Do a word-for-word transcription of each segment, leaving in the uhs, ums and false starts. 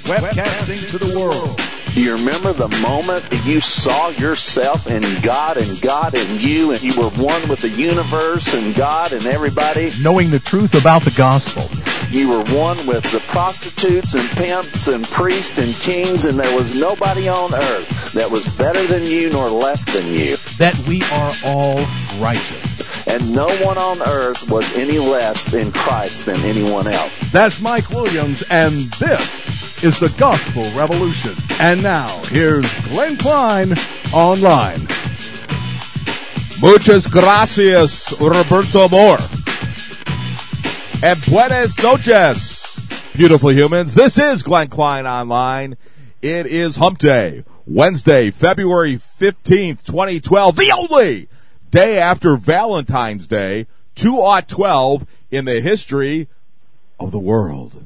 webcasting to the world. Do you remember the moment that you saw yourself in God and God in you, and you were one with the universe and God and everybody? Knowing the truth about the gospel. You were one with the prostitutes and pimps and priests and kings, and there was nobody on earth that was better than you nor less than you. That we are all righteous. And no one on earth was any less in Christ than anyone else. That's Mike Williams, and this is the Gospel Revolution. And now, here's Glenn Klein online. Muchas gracias, Roberto Amor. And buenas noches, beautiful humans. This is Glenn Klein online. It is Hump Day, Wednesday, February fifteenth, twenty twelve, the only day after Valentine's Day, two thousand twelve, in the history of the world.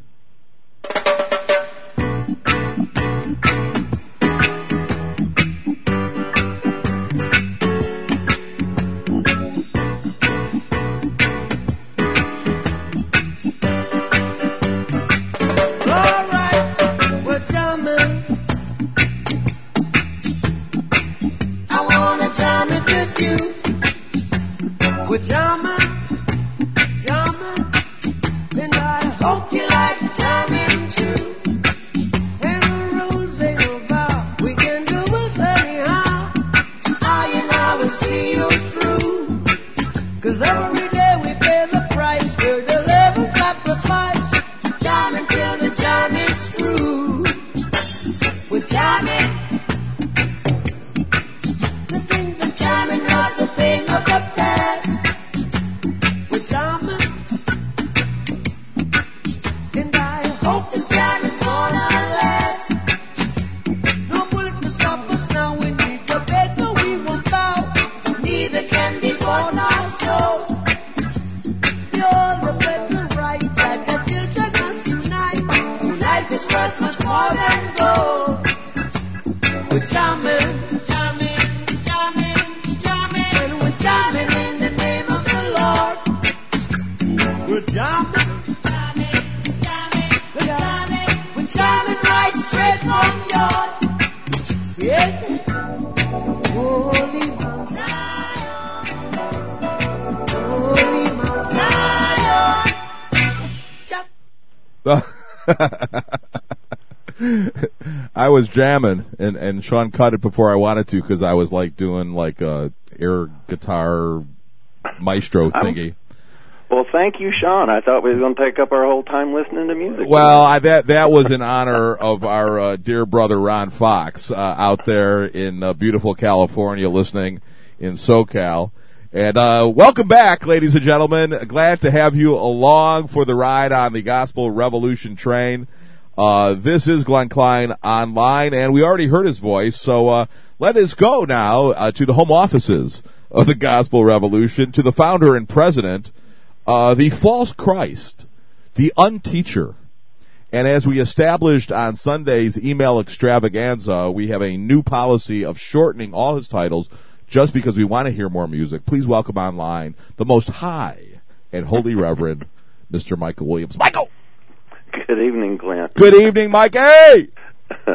I was jamming, and, and Sean cut it before I wanted to because I was like doing like a air guitar maestro thingy. Well, thank you, Sean. I thought we were going to take up our whole time listening to music. Well, I, that that was in honor of our uh, dear brother Ron Fox uh, out there in uh, beautiful California, listening in SoCal. And uh, welcome back, ladies and gentlemen. Glad to have you along for the ride on the Gospel Revolution train. Uh, this is Glenn Klein online, and we already heard his voice, so uh, let us go now uh, to the home offices of the Gospel Revolution, to the founder and president, uh, the false Christ, the unteacher. And as we established on Sunday's email extravaganza, we have a new policy of shortening all his titles just because we want to hear more music. Please welcome online the most high and holy reverend, Mister Michael Williams. Michael! Good evening, Glenn. Good evening, Mike. Hey! uh,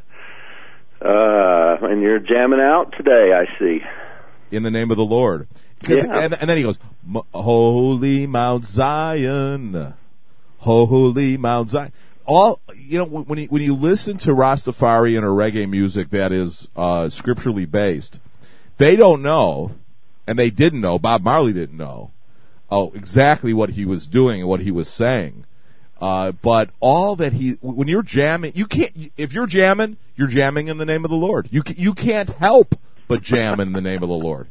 and you're jamming out today, I see. In the name of the Lord. Yeah. And, and then he goes, Holy Mount Zion, Holy Mount Zion. All, you know, when you, when you listen to Rastafarian or reggae music that is uh, scripturally based, they don't know, and they didn't know, Bob Marley didn't know, oh, exactly what he was doing and what he was saying. Uh, but all that he, when you're jamming, you can't, if you're jamming, you're jamming in the name of the Lord. You you can't help but jam in the name of the Lord.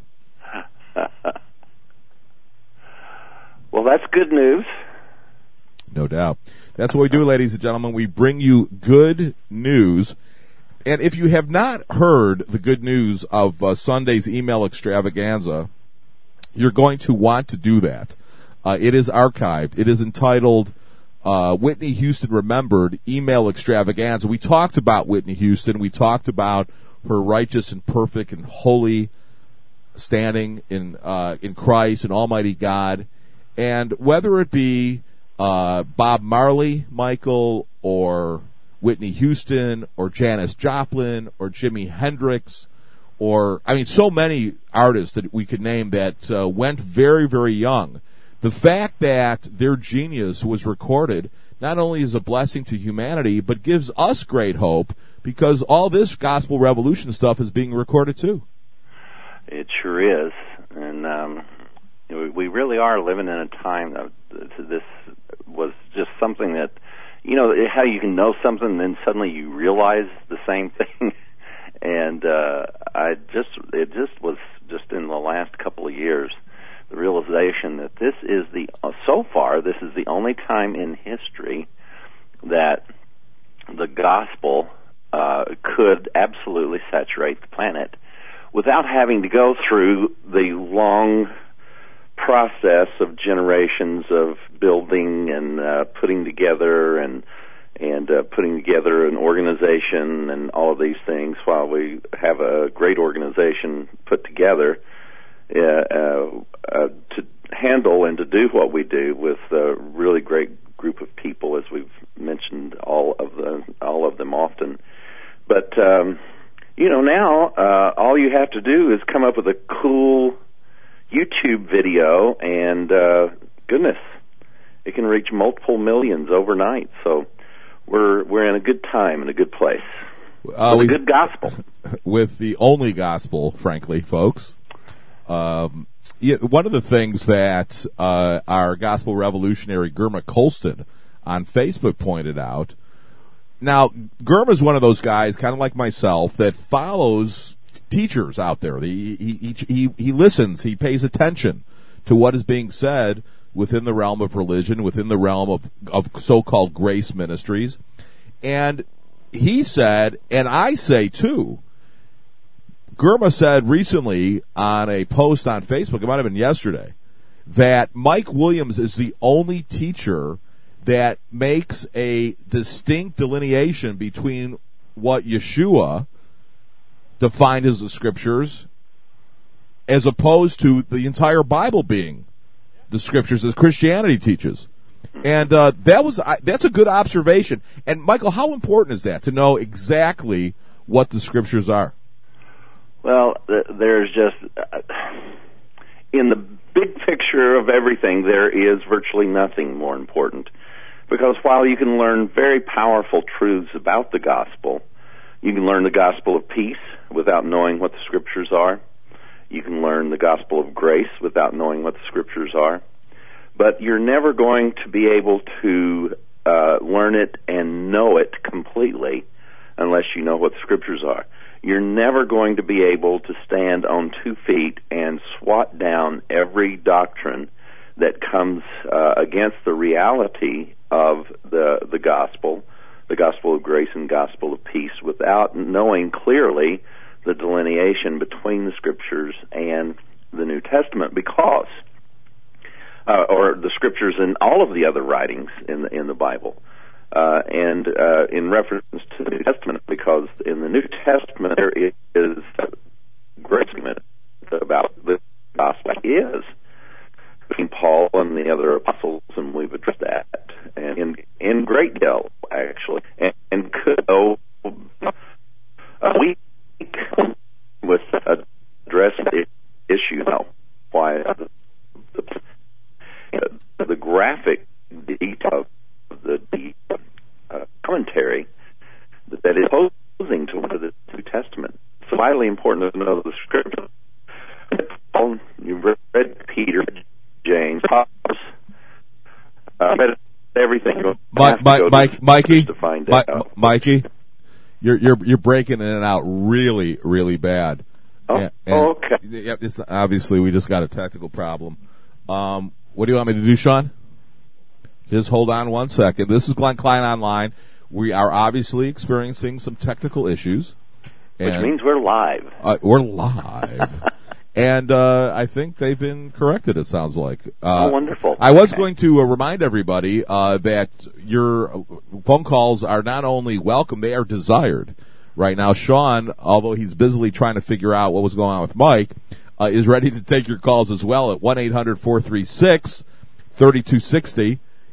Well, that's good news. No doubt. That's what we do, ladies and gentlemen. We bring you good news. And if you have not heard the good news of uh, Sunday's email extravaganza, you're going to want to do that. Uh, it is archived. It is entitled uh, Whitney Houston Remembered Email Extravaganza. We talked about Whitney Houston. We talked about her righteous and perfect and holy standing in uh, in Christ and Almighty God. And whether it be uh, Bob Marley, Michael, or Whitney Houston or Janis Joplin or Jimi Hendrix or, I mean, so many artists that we could name that uh, went very, very young. The fact that their genius was recorded not only is a blessing to humanity, but gives us great hope because all this gospel revolution stuff is being recorded too. It sure is. And um, we really are living in a time of this was just something that, you know, how you can know something and then suddenly you realize the same thing. And uh, I just, it just was just in the last couple of years, the realization that this is the, uh, so far, this is the only time in history that the gospel uh, could absolutely saturate the planet without having to go through the long process of generations of building and uh, putting together and and uh, putting together an organization and all of these things while we have a great organization put together uh, uh, uh, to handle and to do what we do with a really great group of people, as we've mentioned all of the all of them often. But um, you know, now uh, all you have to do is come up with a cool YouTube video, and uh, goodness, it can reach multiple millions overnight. So we're we're in a good time and a good place. Uh, with a good gospel. With the only gospel, frankly, folks. Um, yeah, one of the things that uh, our gospel revolutionary Germa Colston on Facebook pointed out. Now, Germa is one of those guys, kind of like myself, that follows teachers out there. He, he, he, he listens. He pays attention to what is being said within the realm of religion, within the realm of, of so-called grace ministries. And he said, and I say too, Germa said recently on a post on Facebook, it might have been yesterday, that Mike Williams is the only teacher that makes a distinct delineation between what Yeshua defined as the scriptures as opposed to the entire Bible being the scriptures as Christianity teaches. And uh, that was uh, that's a good observation. And, Michael, how important is that, to know exactly what the scriptures are? Well, th- there's just, uh, in the big picture of everything, there is virtually nothing more important. Because while you can learn very powerful truths about the gospel, you can learn the gospel of peace without knowing what the scriptures are. You can learn the gospel of grace without knowing what the scriptures are. But you're never going to be able to uh, learn it and know it completely unless you know what the scriptures are. You're never going to be able to stand on two feet and swat down every doctrine that comes uh, against the reality of the the gospel, the gospel of grace and gospel of peace, without knowing clearly the delineation between the scriptures and the New Testament, because uh, or the scriptures and all of the other writings in the, in the Bible. Uh, and uh, in reference to the New Testament, because in the New Testament there is a great argument about the gospel is between Paul and the other apostles, and we've addressed that, and in, in great detail, actually, and, and could go a week with addressing the issue now, why the, the, the graphic detail of the, the uh, commentary that is opposing to one of the New Testament. It's vitally important to know the scripture. Paul, you've read Peter, James, Paul, uh, read everything. Mike, Mike, Mike, Mikey, to find Mike, out. Mikey, you're you're you're breaking in and out really, really bad. Oh, and, and, oh okay. Yep, it's, obviously we just got a technical problem. Um, what do you want me to do, Sean? Just hold on one second. This is Glenn Klein Online. We are obviously experiencing some technical issues. Which and, means we're live. Uh, we're live. And uh, I think they've been corrected, it sounds like. Uh, oh, wonderful. I was okay. going to uh, remind everybody uh, that your phone calls are not only welcome, they are desired. Right now, Sean, although he's busily trying to figure out what was going on with Mike, uh, is ready to take your calls as well at one eight hundred four three six three two six zero.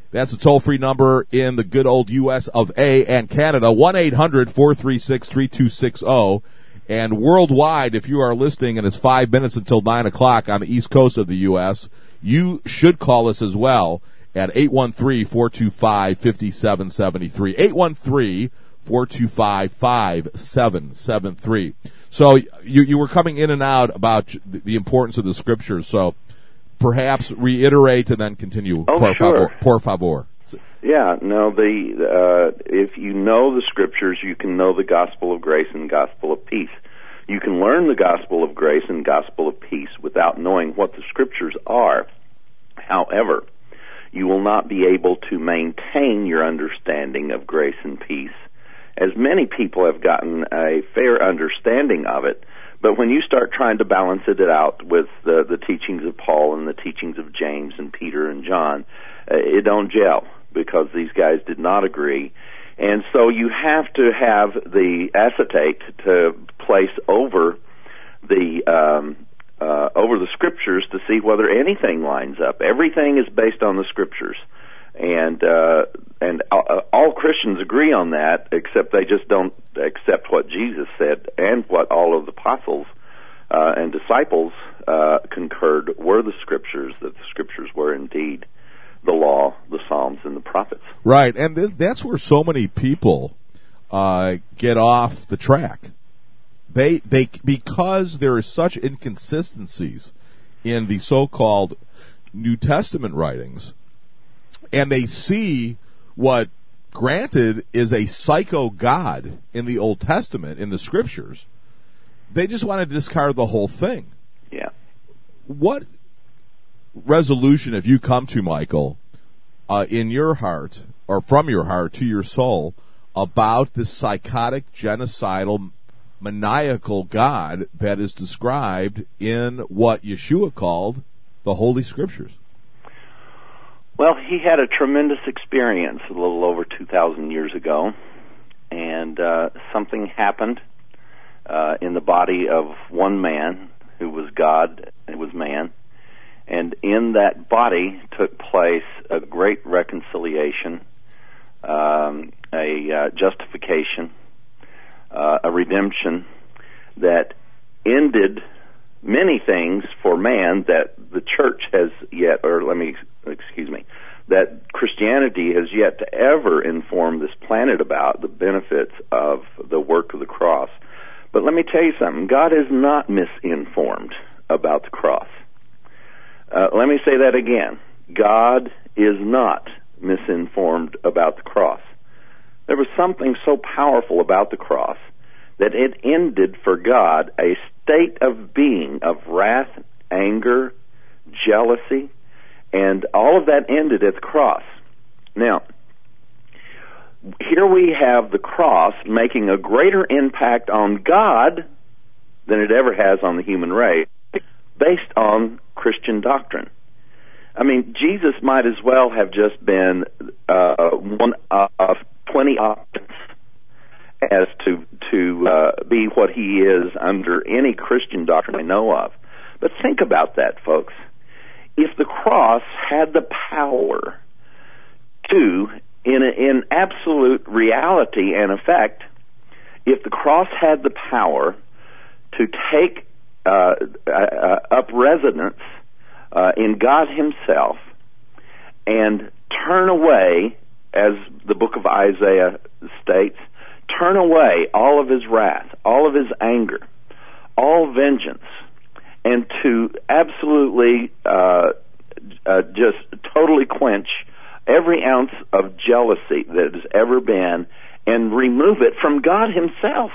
That's a toll-free number in the good old U S of A and Canada, one eight hundred four three six three two six zero. And worldwide, if you are listening and it's five minutes until nine o'clock on the east coast of the U S, you should call us as well at eight one three, four two five, five seven seven three. eight one three, four two five, five seven seven three. So you, you were coming in and out about the importance of the Scriptures, so perhaps reiterate and then continue. Oh, por sure. favor. Por favor. Yeah, no, the uh, if you know the Scriptures, you can know the gospel of grace and gospel of peace. You can learn the gospel of grace and gospel of peace without knowing what the Scriptures are. However, you will not be able to maintain your understanding of grace and peace, as many people have gotten a fair understanding of it. But when you start trying to balance it out with the, the teachings of Paul and the teachings of James and Peter and John, uh, it don't gel, because these guys did not agree. And so you have to have the acetate to place over the um, uh, over the Scriptures to see whether anything lines up. Everything is based on the Scriptures, and uh, and all, all Christians agree on that, except they just don't accept what Jesus said and what all of the apostles uh, and disciples uh, concurred were the Scriptures, that the Scriptures were indeed the law, the Psalms, and the prophets. Right, and th- that's where so many people uh, get off the track. They they because there is such inconsistencies in the so-called New Testament writings, and they see what, granted, is a psycho God in the Old Testament, in the Scriptures. They just want to discard the whole thing. Yeah. What resolution have you come to, Michael, uh, in your heart, or from your heart to your soul, about this psychotic, genocidal, maniacal God that is described in what Yeshua called the Holy Scriptures? Well, he had a tremendous experience a little over two thousand years ago, and uh, something happened uh, in the body of one man who was God and was man. And in that body took place a great reconciliation, um, a uh, justification, uh, a redemption that ended many things for man that the church has yet, or let me, excuse me, that Christianity has yet to ever inform this planet about, the benefits of the work of the cross. But let me tell you something, God is not misinformed about the cross. Uh, let me say that again. God is not misinformed about the cross. There was something so powerful about the cross that it ended for God a state of being of wrath, anger, jealousy, and all of that ended at the cross. Now, here we have the cross making a greater impact on God than it ever has on the human race, based on Christian doctrine. I mean, Jesus might as well have just been uh, one of twenty options as to to uh, be what he is under any Christian doctrine I know of. But think about that, folks. If the cross had the power to, in a, in absolute reality and effect, if the cross had the power to take Uh, uh, up residence uh, in God himself and turn away, as the book of Isaiah states, turn away all of his wrath, all of his anger, all vengeance, and to absolutely uh, uh, just totally quench every ounce of jealousy that has ever been and remove it from God himself.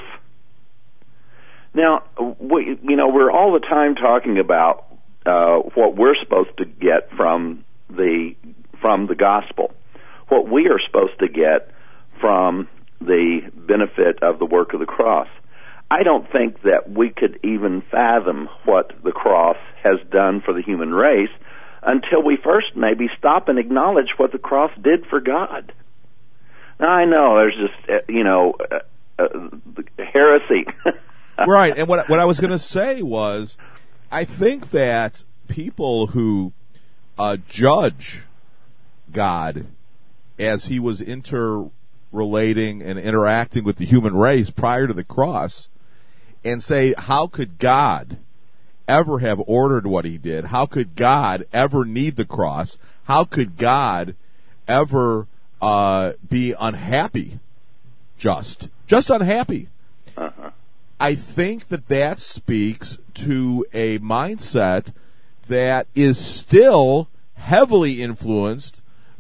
Now, we, you know, we're all the time talking about uh, what we're supposed to get from the from the gospel, what we are supposed to get from the benefit of the work of the cross. I don't think that we could even fathom what the cross has done for the human race until we first maybe stop and acknowledge what the cross did for God. Now, I know there's just, uh, you know, uh, uh, heresy. Right, and what what I was going to say was, I think that people who uh, judge God as he was interrelating and interacting with the human race prior to the cross, and say, how could God ever have ordered what he did? How could God ever need the cross? How could God ever uh, be unhappy? Just, just unhappy. Uh-huh. I think that that speaks to a mindset that is still heavily influenced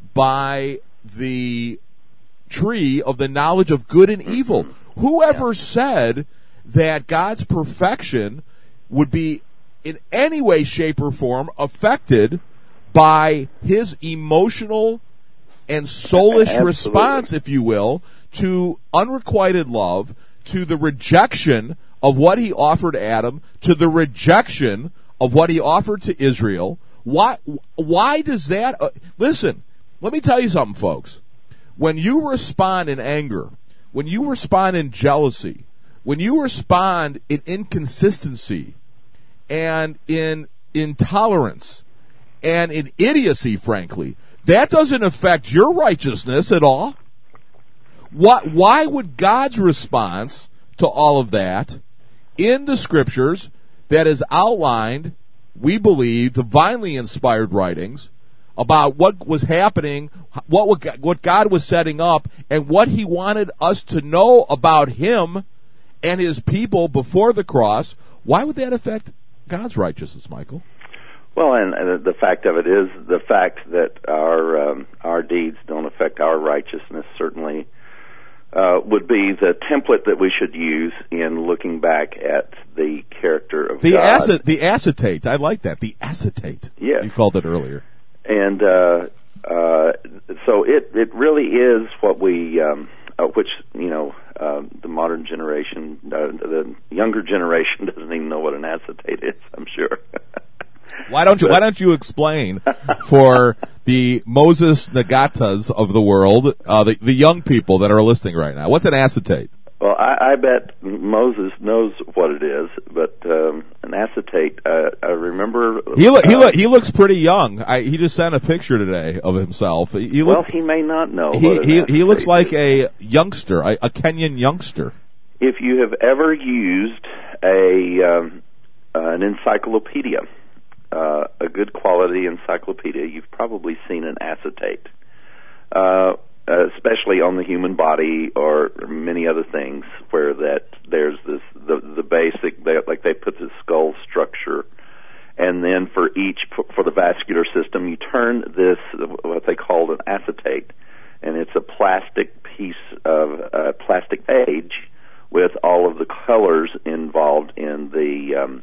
by the tree of the knowledge of good and evil. Mm-hmm. Whoever yeah. said that God's perfection would be in any way, shape, or form affected by his emotional and soulish response, if you will, to unrequited love, to the rejection of what he offered Adam, to the rejection of what he offered to Israel. Why, why does that... Uh, listen, let me tell you something, folks. When you respond in anger, when you respond in jealousy, when you respond in inconsistency and in intolerance and in idiocy, frankly, that doesn't affect your righteousness at all. What, why would God's response to all of that in the Scriptures that is outlined, we believe, divinely inspired writings about what was happening, what what God was setting up, and what he wanted us to know about him and his people before the cross, why would that affect God's righteousness, Michael? Well, and, and the fact of it is the fact that our um, our deeds don't affect our righteousness certainly uh, would be the template that we should use in looking back at the character of the God. Acet- the acetate, I like that, the acetate. Yes. You called it earlier. And uh, uh, so it, it really is what we, um, uh, which, you know, uh, the modern generation, uh, the younger generation doesn't even know what an acetate is, I'm sure. Why don't you, why don't you explain for the Moses Nagatas of the world, uh, the, the young people that are listening right now, what's an acetate? Well, I, I bet Moses knows what it is, but um, an acetate, uh, I remember... He lo- uh, he, lo- he looks pretty young. I, he just sent a picture today of himself. He, he well, look, he may not know he, what an he, acetate he looks like is. a youngster, a, a Kenyan youngster. If you have ever used a um, uh, an encyclopedia, uh, a good quality encyclopedia, you've probably seen an acetate. Uh Uh, especially on the human body or many other things, where that there's this the the basic they, like they put the skull structure, and then for each for the vascular system you turn this what they call an acetate, and it's a plastic piece of uh, plastic page with all of the colors involved in the um,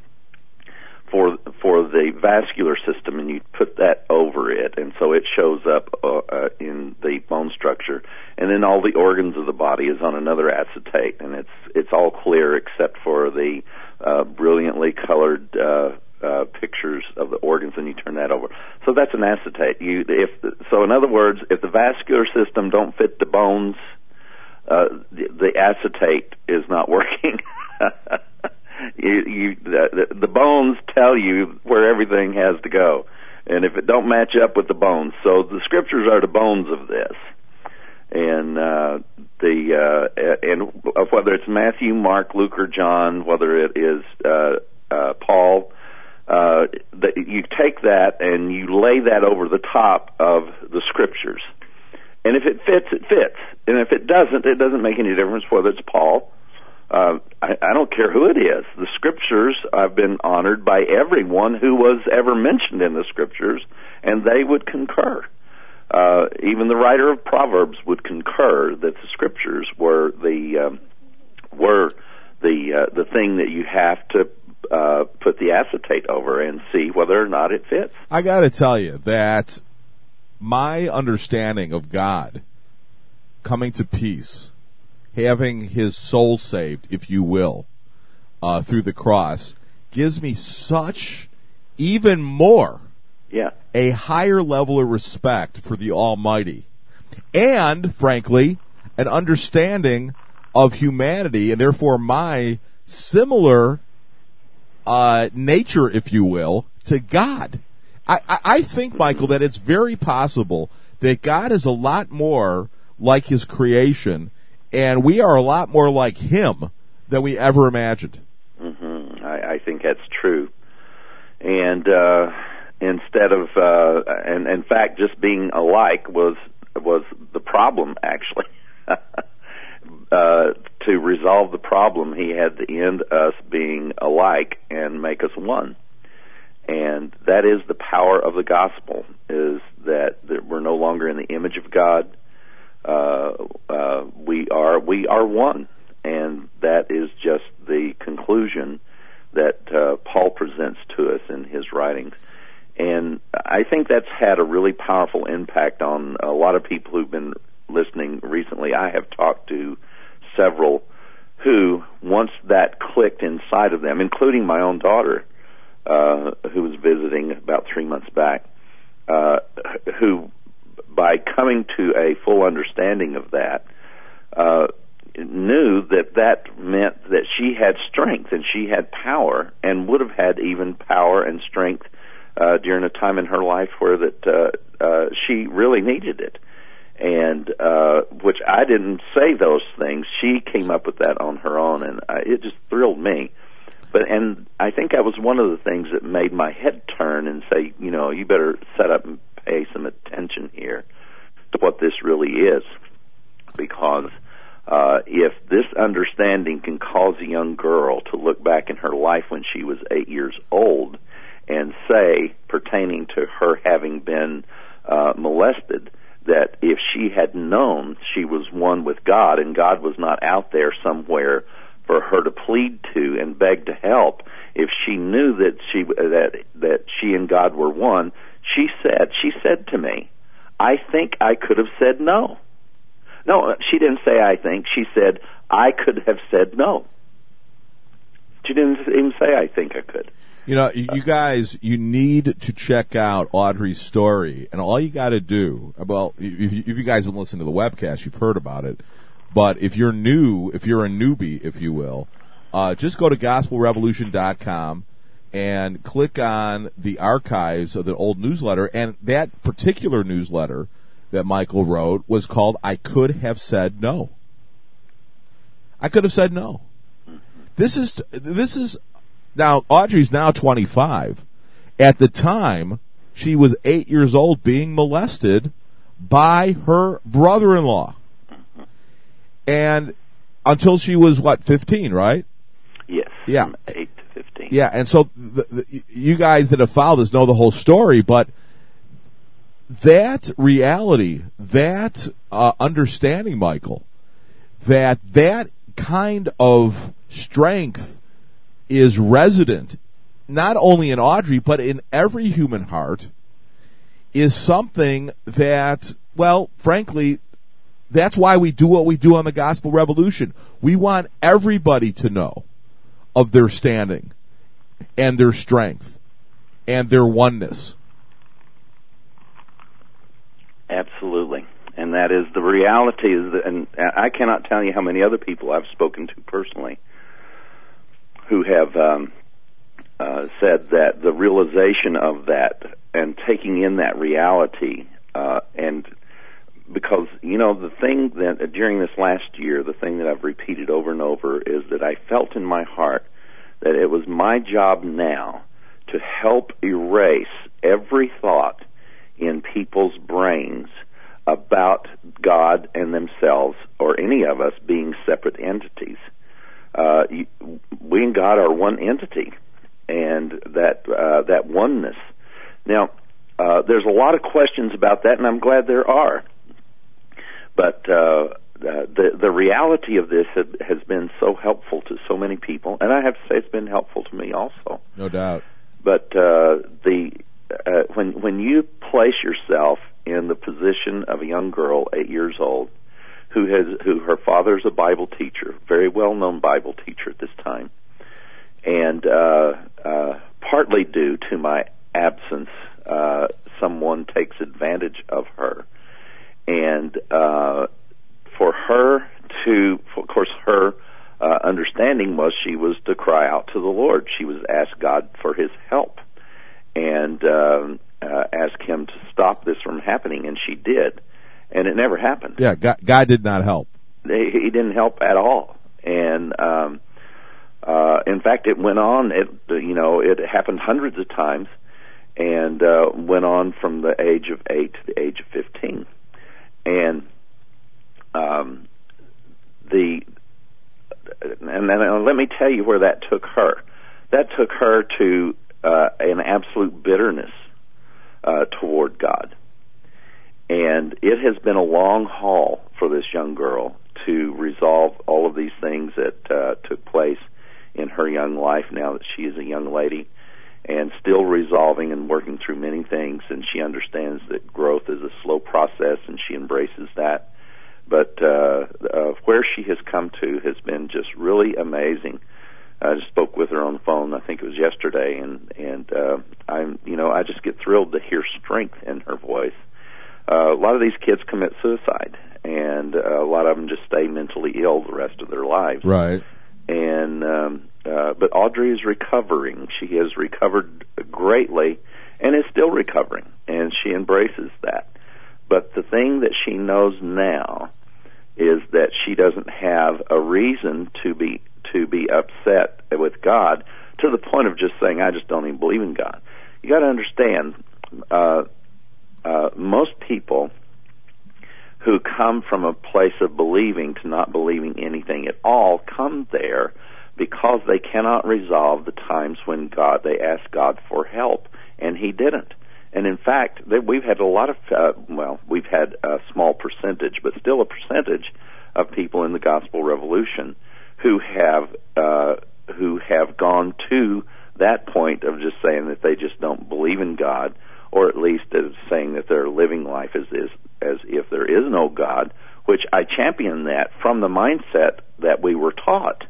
for for the vascular system, and you put that over it, and so it shows up uh, uh, in the bone structure, and then all the organs of the body is on another acetate, and it's it's all clear except for the uh, brilliantly colored uh, uh, pictures of the organs, and you turn that over. So that's an acetate. You if the, so in other words, if the vascular system don't fit the bones, uh, the, the acetate is not working. You, you, the, the bones tell you where everything has to go, and if it don't match up with the bones, so the scriptures are the bones of this, and uh, the uh, and whether it's Matthew, Mark, Luke, or John, whether it is uh, uh, Paul, uh, that you take that and you lay that over the top of the scriptures, and if it fits, it fits, and if it doesn't, it doesn't make any difference whether it's Paul. Uh, I, I don't care who it is. The scriptures have been honored by everyone who was ever mentioned in the scriptures, and they would concur. Uh, even the writer of Proverbs would concur that the scriptures were the um, were the uh, the thing that you have to uh, put the acetate over and see whether or not it fits. I got to tell you that my understanding of God coming to peace, having his soul saved, if you will, uh, through the cross, gives me such, even more, yeah. a higher level of respect for the Almighty. And, frankly, an understanding of humanity, and therefore my similar uh, nature, if you will, to God. I, I, I think, Michael, that it's very possible that God is a lot more like his creation, and we are a lot more like him than we ever imagined. Mm-hmm. I, I think that's true. And uh, instead of, uh, and in fact, just being alike was was the problem, actually. uh, to resolve the problem, he had to end us being alike and make us one. And that is the power of the gospel, is that, that we're no longer in the image of God. Uh, uh, we are we are one, and that is just the conclusion that uh, Paul presents to us in his writings. And I think that's had a really powerful impact on a lot of people who've been listening recently. I have talked to several who, once that clicked inside of them, including my own daughter, uh, who was visiting about three months back, uh, who, by coming to a full understanding of that, uh, knew that that meant that she had strength and she had power, and would have had even power and strength uh, during a time in her life where that uh, uh, she really needed it. And uh, which I didn't say those things. She came up with that on her own, and I, it just thrilled me. But and I think that was one of the things that made my head turn and say, you know, you better set up and pay some attention here to what this really is, because uh, if this understanding can cause a young girl to look back in her life when she was eight years old and say, pertaining to her having been uh, molested, that if she had known she was one with God and God was not out there somewhere for her to plead to and beg to help, if she knew that she that that she and God were one, she said she said to me, I think I could have said no. No, she didn't say I think. She said, I could have said no. She didn't even say I think I could. You know, you guys, you need to check out Audrey's story. And all you got to do, well, if you, if you guys have been listening to the webcast, you've heard about it. But if you're new, if you're a newbie, if you will, uh, just go to gospel revolution dot com and click on the archives of the old newsletter. And that particular newsletter that Michael wrote was called I Could Have Said No. I could have said no. This is, this is, now Audrey's now twenty-five. At the time, she was eight years old being molested by her brother-in-law. And until she was, what, fifteen, right? Yes. Yeah. From eight to fifteen. Yeah, and so the, the, you guys that have followed this know the whole story, but that reality, that uh, understanding, Michael, that that kind of strength is resident not only in Audrey but in every human heart, is something that, well, frankly, that's why we do what we do on the Gospel Revolution. We want everybody to know of their standing and their strength and their oneness. Absolutely. And that is the reality. Is that, and I cannot tell you how many other people I've spoken to personally who have um, uh, said that the realization of that and taking in that reality, uh, and because, you know, the thing that during this last year, the thing that I've repeated over and over is that I felt in my heart that it was my job now to help erase every thought in people's brains about God and themselves, or any of us, being separate entities. Uh, we and God are one entity, and that uh, that oneness. Now, uh, there's a lot of questions about that, and I'm glad there are. But uh, uh, the the reality of this have, has been so helpful to so many people, and I have to say it's been helpful to me also. No doubt. But uh, the uh, when when you place yourself in the position of a young girl, eight years old, who has who her father's a Bible teacher, very well known Bible teacher at this time, and uh, uh, partly due to my absence, uh, someone takes advantage of her. And uh, for her to, of course, her uh, understanding was she was to cry out to the Lord. She was asked God for His help, and um, uh, ask him to stop this from happening, and she did, and it never happened. Yeah, God, God did not help. He, he didn't help at all, and um, uh, in fact, it went on. It you know it happened hundreds of times, and uh, went on from the age of eight to the age of fifteen, and um, the and then let me tell you where that took her. That took her to uh, an absolute bitterness uh, toward God. And it has been a long haul for this young girl to resolve all of these things that uh, took place in her young life now that she is a young lady, and still resolving and working through many things. And she understands that growth is a slow process, and she embraces that. But uh, uh, where she has come to has been just really amazing. I just spoke with her on the phone, I think it was yesterday, and and uh, I'm you know I just get thrilled to hear strength in her voice. Uh, a lot of these kids commit suicide, and uh, a lot of them just stay mentally ill the rest of their lives. Right. And um, uh, but Audrey is recovering. She has recovered greatly, and is still recovering, and she embraces that. But the thing that she knows now is that she doesn't have a reason to be to be upset with God to the point of just saying, I just don't even believe in God. You got to understand, uh, uh, most people who come from a place of believing to not believing anything at all come there because they cannot resolve the times when God they ask God for help, and He didn't. And in fact, we've had a lot of, uh, well, we've had a small percentage, but still a percentage of people in the gospel revolution who have uh, who have gone to that point of just saying that they just don't believe in God, or at least as saying that they're living life as is as if there is no God, which I champion that from the mindset that we were taught.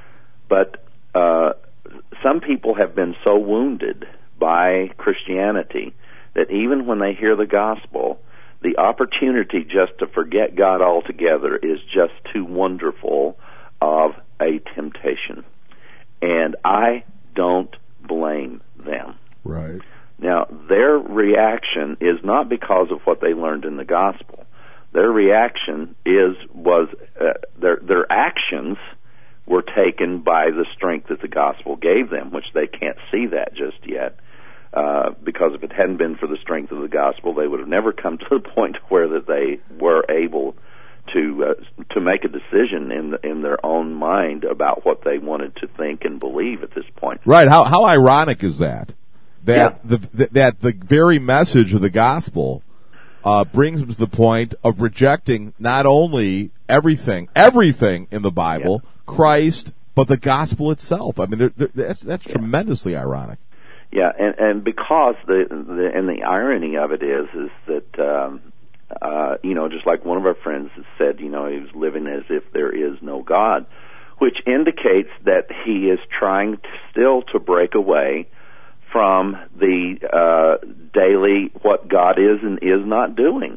But uh, some people have been so wounded by Christianity that even when they hear the gospel, the opportunity just to forget God altogether is just too wonderful of a temptation. And I don't blame them. Right. Now, their reaction is not because of what they learned in the gospel. Their reaction is was uh, their their actions were taken by the strength that the gospel gave them, which they can't see that just yet. Uh, because if it hadn't been for the strength of the gospel, they would have never come to the point where that they were able to uh, to make a decision in the, in their own mind about what they wanted to think and believe at this point. Right. How how ironic is that? That Yeah. the, the that the very message of the gospel uh, brings them to the point of rejecting not only everything everything in the Bible, Yeah. Christ, but the gospel itself. I mean, they're, they're, that's that's Yeah. tremendously ironic. Yeah, and, and because the, the and the irony of it is is that um, uh, you know, just like one of our friends has said, you know, he was living as if there is no God, which indicates that he is trying to, still to break away from the uh, daily what God is and is not doing.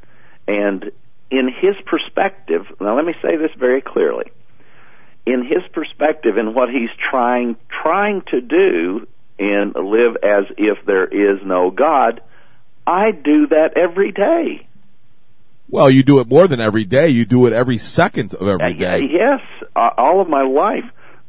And in his perspective, now let me say this very clearly. In his perspective, and what he's trying trying to do and live as if there is no God, I do that every day. Well, you do it more than every day. You do it every second of every Uh, day. yes, uh, all of my life.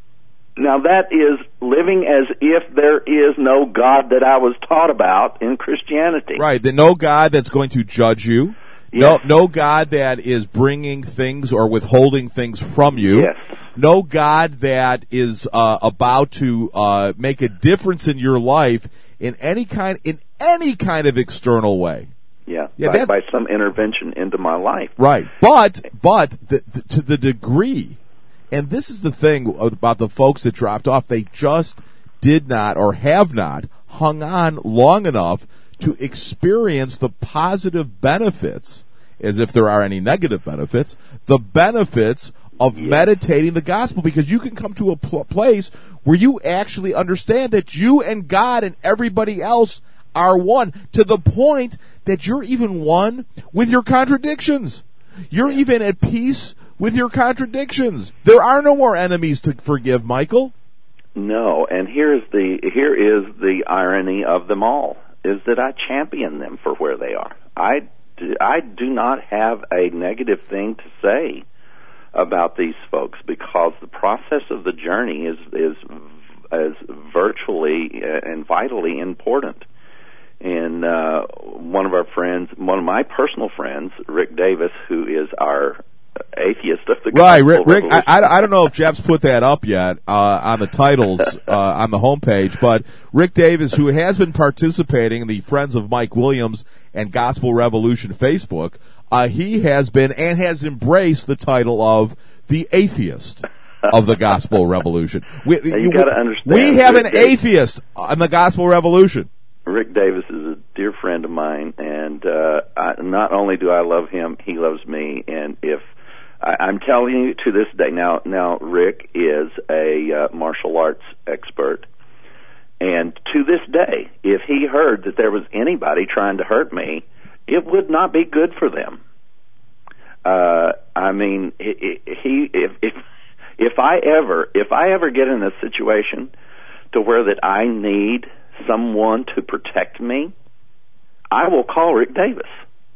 Now that is living as if there is no God that I was taught about in Christianity. Right. That no God that's going to judge you. Yes. No, no God that is bringing things or withholding things from you. Yes. No God that is uh, about to uh, make a difference in your life in any kind in any kind of external way. Yeah, Yeah, by, that- by some intervention into my life. Right. But but the, the, to the degree, and this is the thing about the folks that dropped off, they just did not or have not hung on long enough to experience the positive benefits, as if there are any negative benefits, the benefits of Yeah. meditating the gospel, because you can come to a pl- place where you actually understand that you and God and everybody else are one, to the point that you're even one with your contradictions. You're even at peace with your contradictions. There are no more enemies to forgive, Michael. No, and here's the here is the irony of them all. is that I champion them for where they are. I do, I do not have a negative thing to say about these folks, because the process of the journey is is is virtually and vitally important. And uh, one of our friends, one of my personal friends, Rick Davis, who is our atheist of the right, Rick. Rick I, I don't know if Jeff's put that up yet uh, on the titles uh, on the homepage, but Rick Davis, who has been participating in the Friends of Mike Williams and Gospel Revolution Facebook, uh, he has been and has embraced the title of the atheist of the Gospel Revolution. We, you got to understand. We have Rick an Davis, atheist in the Gospel Revolution. Rick Davis is a dear friend of mine, and uh, I, not only do I love him, he loves me. And if I, I'm telling you to this day, now, now Rick is a uh, martial arts expert, and to this day, if he heard that there was anybody trying to hurt me, it would not be good for them. Uh, I mean, he, he if if if I ever if I ever get in a situation to where that I need someone to protect me, I will call Rick Davis,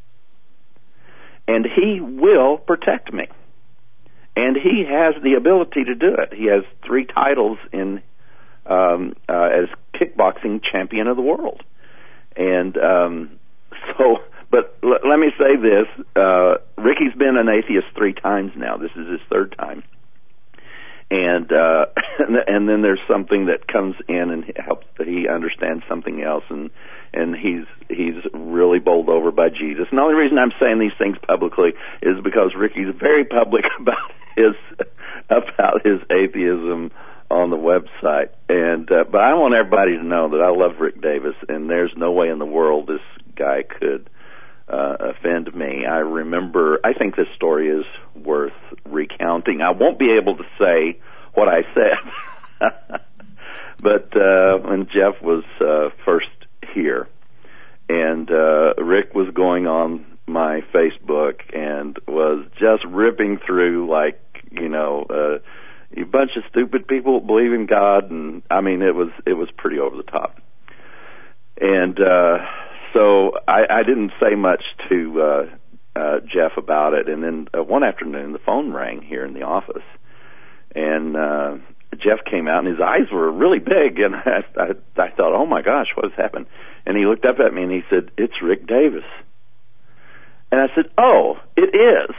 and he will protect me, and he has the ability to do it. He has three titles in um, uh, as kickboxing champion of the world, and um, so. But l- let me say this: uh, Ricky's been an atheist three times now. This is his third time. And uh, and then there's something that comes in and helps that he understands something else, and and he's he's really bowled over by Jesus. And the only reason I'm saying these things publicly is because Ricky's very public about his about his atheism on the website. And uh, but I want everybody to know that I love Rick Davis, and there's no way in the world this guy could Uh, offend me. I remember, I think this story is worth recounting. I won't be able to say what I said, but uh, when Jeff was uh, first here, and uh, Rick was going on my Facebook and was just ripping through, like, you know, uh, a bunch of stupid people believe in God, and I mean, it was it was pretty over the top. And uh So I, I didn't say much to uh, uh, Jeff about it, and then uh, one afternoon the phone rang here in the office, and uh, Jeff came out, and his eyes were really big, and I, I, I thought, oh my gosh, what has happened? And he looked up at me and he said, "It's Rick Davis." And I said, "Oh, it is."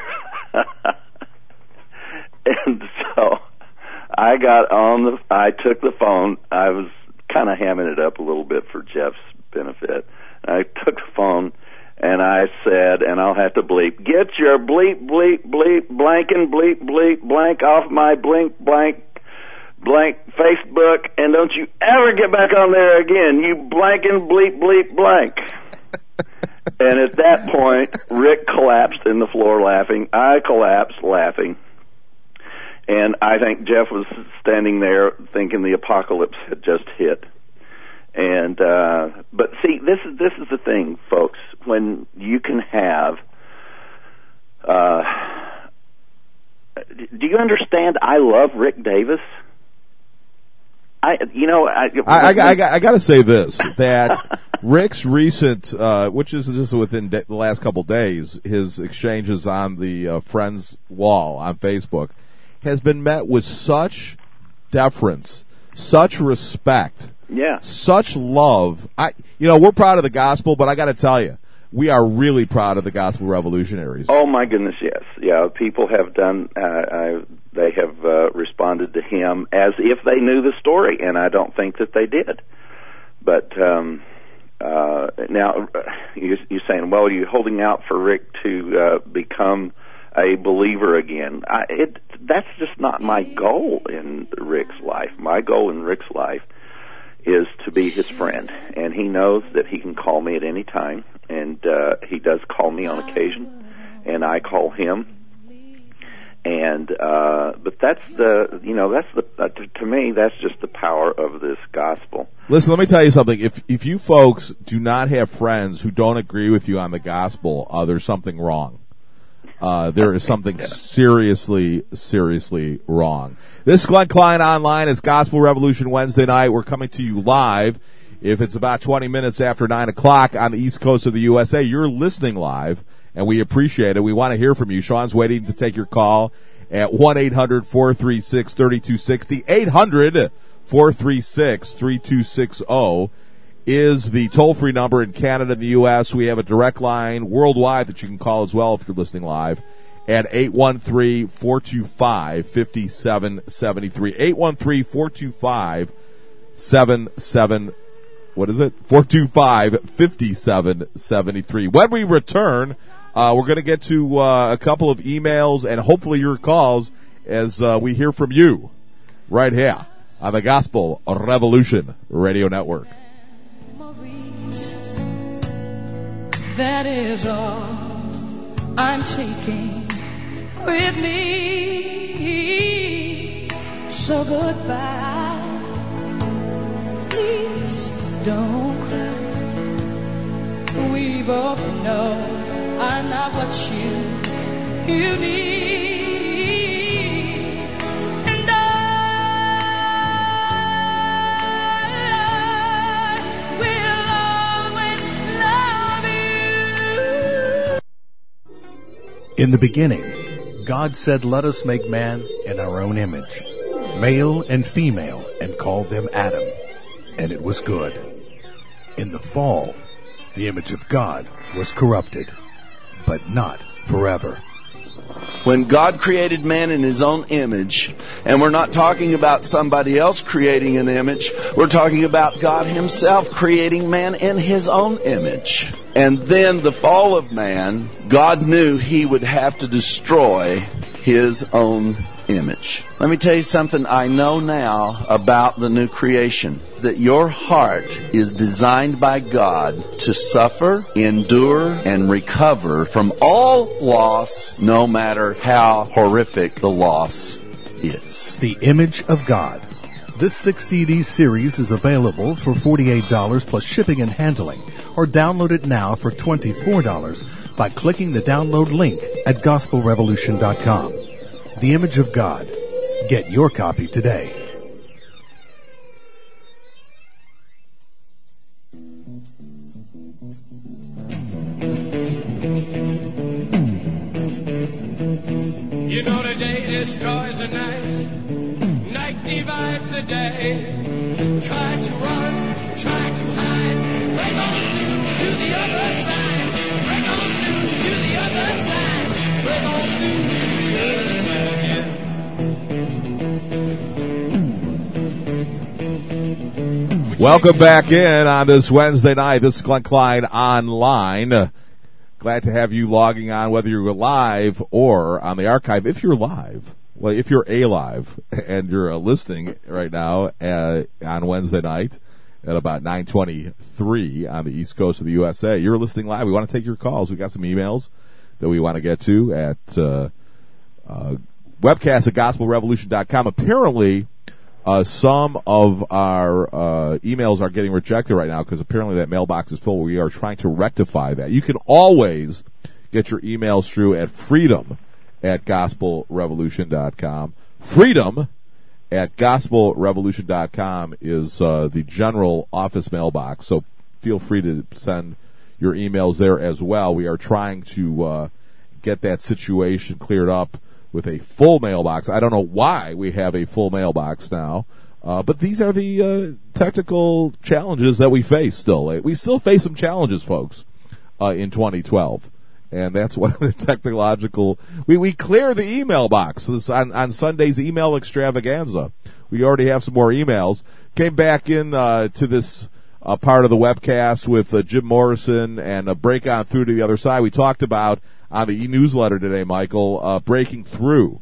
And so I got on the, I took the phone. I was kind of hamming it up a little bit for Jeff's benefit. I took the phone and I said, and I'll have to bleep, "Get your bleep, bleep, bleep, blank and bleep, bleep, blank off my blink, blank, blank Facebook, and don't you ever get back on there again, you blank and bleep, bleep, blank." And at that point, Rick collapsed in the floor laughing. I collapsed laughing. And I think Jeff was standing there thinking the apocalypse had just hit. And uh, but see, this is this is the thing, folks. When you can have, uh, do you understand? I love Rick Davis. I, you know, I I, I, I, I got to say this, that Rick's recent, uh, which is just within de- the last couple days, his exchanges on the uh, Friends wall on Facebook has been met with such deference, such respect. Yeah. Such love. I, you know, we're proud of the gospel, but I got to tell you, we are really proud of the gospel revolutionaries. Oh my goodness, yes. Yeah, people have done, uh, I, they have uh, responded to him as if they knew the story, and I don't think that they did. But um, uh, now, you, you're saying, well, you're holding out for Rick to uh, become a believer again. I, it, that's just not my goal in Rick's life. My goal in Rick's life is to be his friend, and he knows that he can call me at any time, and uh, he does call me on occasion, and I call him. And uh, but that's the you know that's the uh, to, to me that's just the power of this gospel. Listen, let me tell you something. If if you folks do not have friends who don't agree with you on the gospel, uh, there's something wrong. Uh, there is something yeah. seriously, seriously wrong. This is Glenn Klein Online. It's Gospel Revolution Wednesday night. We're coming to you live If it's about twenty minutes after nine o'clock on the East Coast of the U S A, you're listening live, and we appreciate it. We want to hear from you. Sean's waiting to take your call at one eight hundred four three six three two six zero. eight hundred four three six three two six zero is the toll-free number in Canada and the U S. We have a direct line worldwide that you can call as well if you're listening live at eight one three four two five five seven seven three. eight one three four two five seven seven What is it? four two five five seven seven three. When we return, uh, we're going to get to uh, a couple of emails and hopefully your calls as uh, we hear from you right here on the Gospel Revolution Radio Network. That is all I'm taking with me. So goodbye. Please don't cry. We both know I'm not what you you need, and I will always love you. In the beginning, God said, "Let us make man in our own image, male and female, and call them Adam." And it was good. In the fall, the image of God was corrupted, but not forever. When God created man in his own image, and we're not talking about somebody else creating an image, we're talking about God himself creating man in his own image. And then the fall of man, God knew he would have to destroy his own image. Let me tell you something I know now about the new creation. That your heart is designed by God to suffer, endure, and recover from all loss, no matter how horrific the loss is. The Image of God. This six C D series is available for forty-eight dollars plus shipping and handling, or download it now for twenty-four dollars by clicking the download link at gospel revolution dot com. The Image of God. Get your copy today. You know the day destroys the night, night divides the day. Try to run, try to hide, break on through to the other side, break on through to the other side, break on through to the other side, yeah. Welcome back in on this Wednesday night. This is Glenn Klein Online. Uh, glad to have you logging on, whether you're live or on the archive. If you're live, well, if you're alive and you're uh, listening right now uh, on Wednesday night at about nine twenty-three on the East Coast of the U S A, you're listening live. We want to take your calls. We got some emails that we want to get to at uh, uh, webcast at gospel revolution dot com. Apparently, Uh, some of our uh, emails are getting rejected right now because apparently that mailbox is full. We are trying to rectify that. You can always get your emails through at freedom at gospel revolution dot com. Freedom at gospel revolution dot com is uh, the general office mailbox, so feel free to send your emails there as well. We are trying to uh, get that situation cleared up with a full mailbox. I don't know why we have a full mailbox now, uh, but these are the uh, technical challenges that we face still. We still face some challenges, folks, uh, in twenty twelve. And that's one of the technological... We, we clear the email box this, on, on Sunday's email extravaganza. We already have some more emails. Came back in uh, to this uh, part of the webcast with uh, Jim Morrison and a break on through to the other side. We talked about on the e-newsletter today, Michael, uh, breaking through,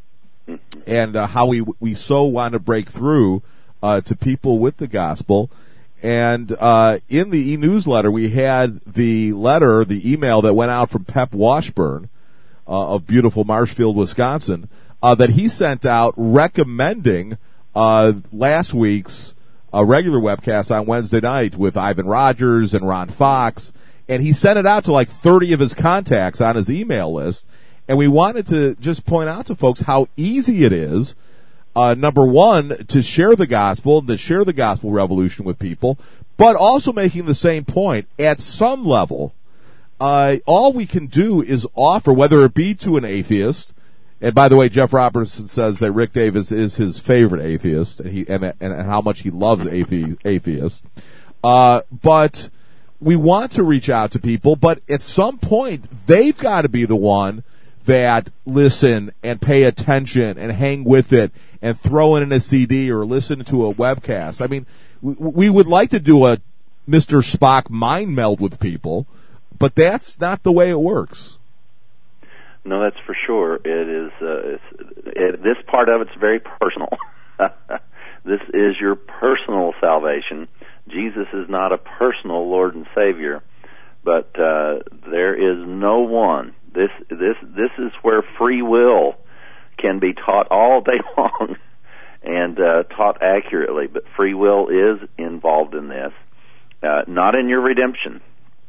and uh, how we we so want to break through uh, to people with the gospel. And uh, in the e-newsletter, we had the letter, the email that went out from Pep Washburn uh, of beautiful Marshfield, Wisconsin, uh, that he sent out recommending uh, last week's uh, regular webcast on Wednesday night with Ivan Rogers and Ron Fox. And he sent it out to like thirty of his contacts on his email list. And we wanted to just point out to folks how easy it is, uh, number one, to share the gospel, to share the gospel revolution with people, but also making the same point. At some level, uh, all we can do is offer, whether it be to an atheist. And by the way, Jeff Robertson says that Rick Davis is his favorite atheist, and he and, and how much he loves athe- atheists. Uh, but we want to reach out to people, but at some point, they've got to be the one that listen and pay attention and hang with it and throw in a C D or listen to a webcast. I mean, we, we would like to do a Mister Spock mind meld with people, but that's not the way it works. No, that's for sure. It is. Uh, it's, it, this part of it's very personal. This is your personal salvation. Jesus is not a personal Lord and Savior, but uh, there is no one. This this this is where free will can be taught all day long and uh, taught accurately. But free will is involved in this, uh, not in your redemption,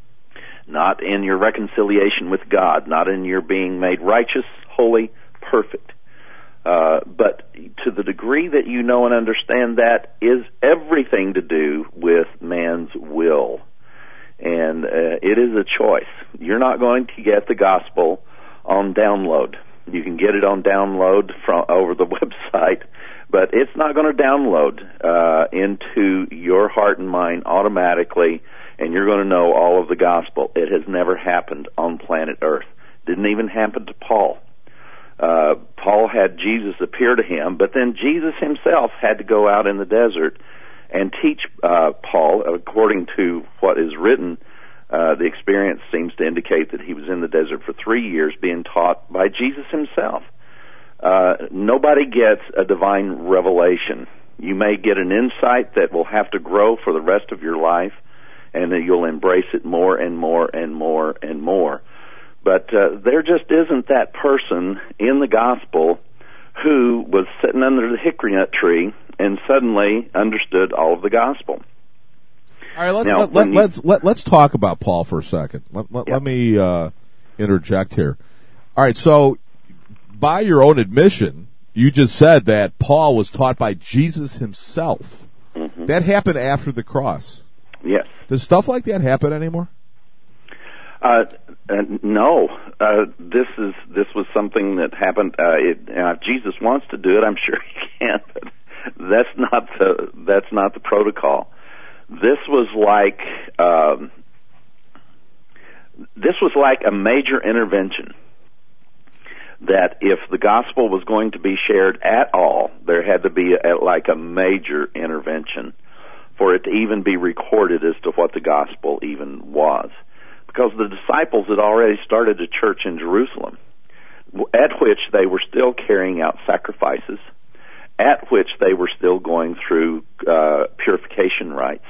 not in your reconciliation with God, not in your being made righteous, holy, perfect. Uh, but to the degree that you know and understand that is everything to do with man's will. And uh, it is a choice. You're not going to get the gospel on download. You can get it on download from over the website, but it's not going to download uh, into your heart and mind automatically, and you're going to know all of the gospel. It has never happened on planet Earth. Didn't even happen to Paul. Uh, Paul had Jesus appear to him, but then Jesus himself had to go out in the desert and teach uh, Paul, according to what is written. Uh, the experience seems to indicate that he was in the desert for three years being taught by Jesus himself. Uh, nobody gets a divine revelation. You may get an insight that will have to grow for the rest of your life, and that you'll embrace it more and more and more and more. But uh, there just isn't that person in the gospel who was sitting under the hickory nut tree and suddenly understood all of the gospel. All right, let's now, let, let, you, let's let, let's talk about Paul for a second. Let, let, yeah. let me uh, interject here. All right, so by your own admission, you just said that Paul was taught by Jesus himself. Mm-hmm. That happened after the cross. Yes. Does stuff like that happen anymore? Uh, uh, no. Uh, this is this was something that happened. Uh, it, uh, if Jesus wants to do it, I'm sure he can. But that's not the that's not the protocol. This was like um, this was like a major intervention. That if the gospel was going to be shared at all, there had to be a, like a major intervention for it to even be recorded as to what the gospel even was. Because the disciples had already started a church in Jerusalem, at which they were still carrying out sacrifices, at which they were still going through uh, purification rites,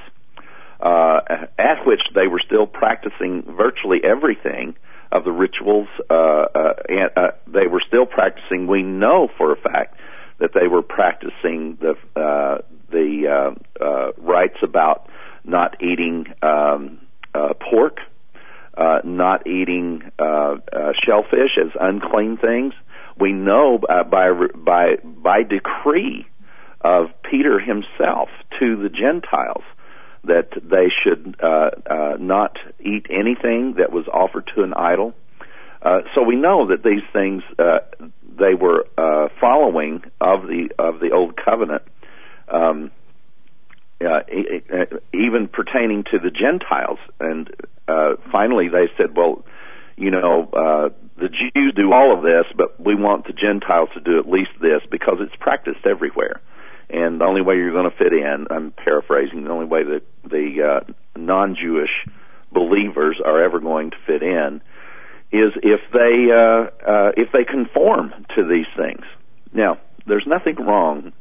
uh, at which they were still practicing virtually everything of the rituals. Uh, uh, and uh, they were still practicing. We know for a fact that they were practicing the uh, the uh, uh, rites about not eating um, uh, pork. Uh, not eating uh, uh, shellfish as unclean things. We know uh, by by by decree of Peter himself to the Gentiles that they should uh, uh, not eat anything that was offered to an idol. Uh, so we know that these things uh, they were uh, following of the of the old covenant. Um, Uh, even pertaining to the Gentiles. And uh, finally they said, well, you know, uh, the Jews do all of this, but we want the Gentiles to do at least this because it's practiced everywhere. And the only way you're going to fit in, I'm paraphrasing, the only way that the uh, non-Jewish believers are ever going to fit in is if they, uh, uh, if they conform to these things. Now, there's nothing wrong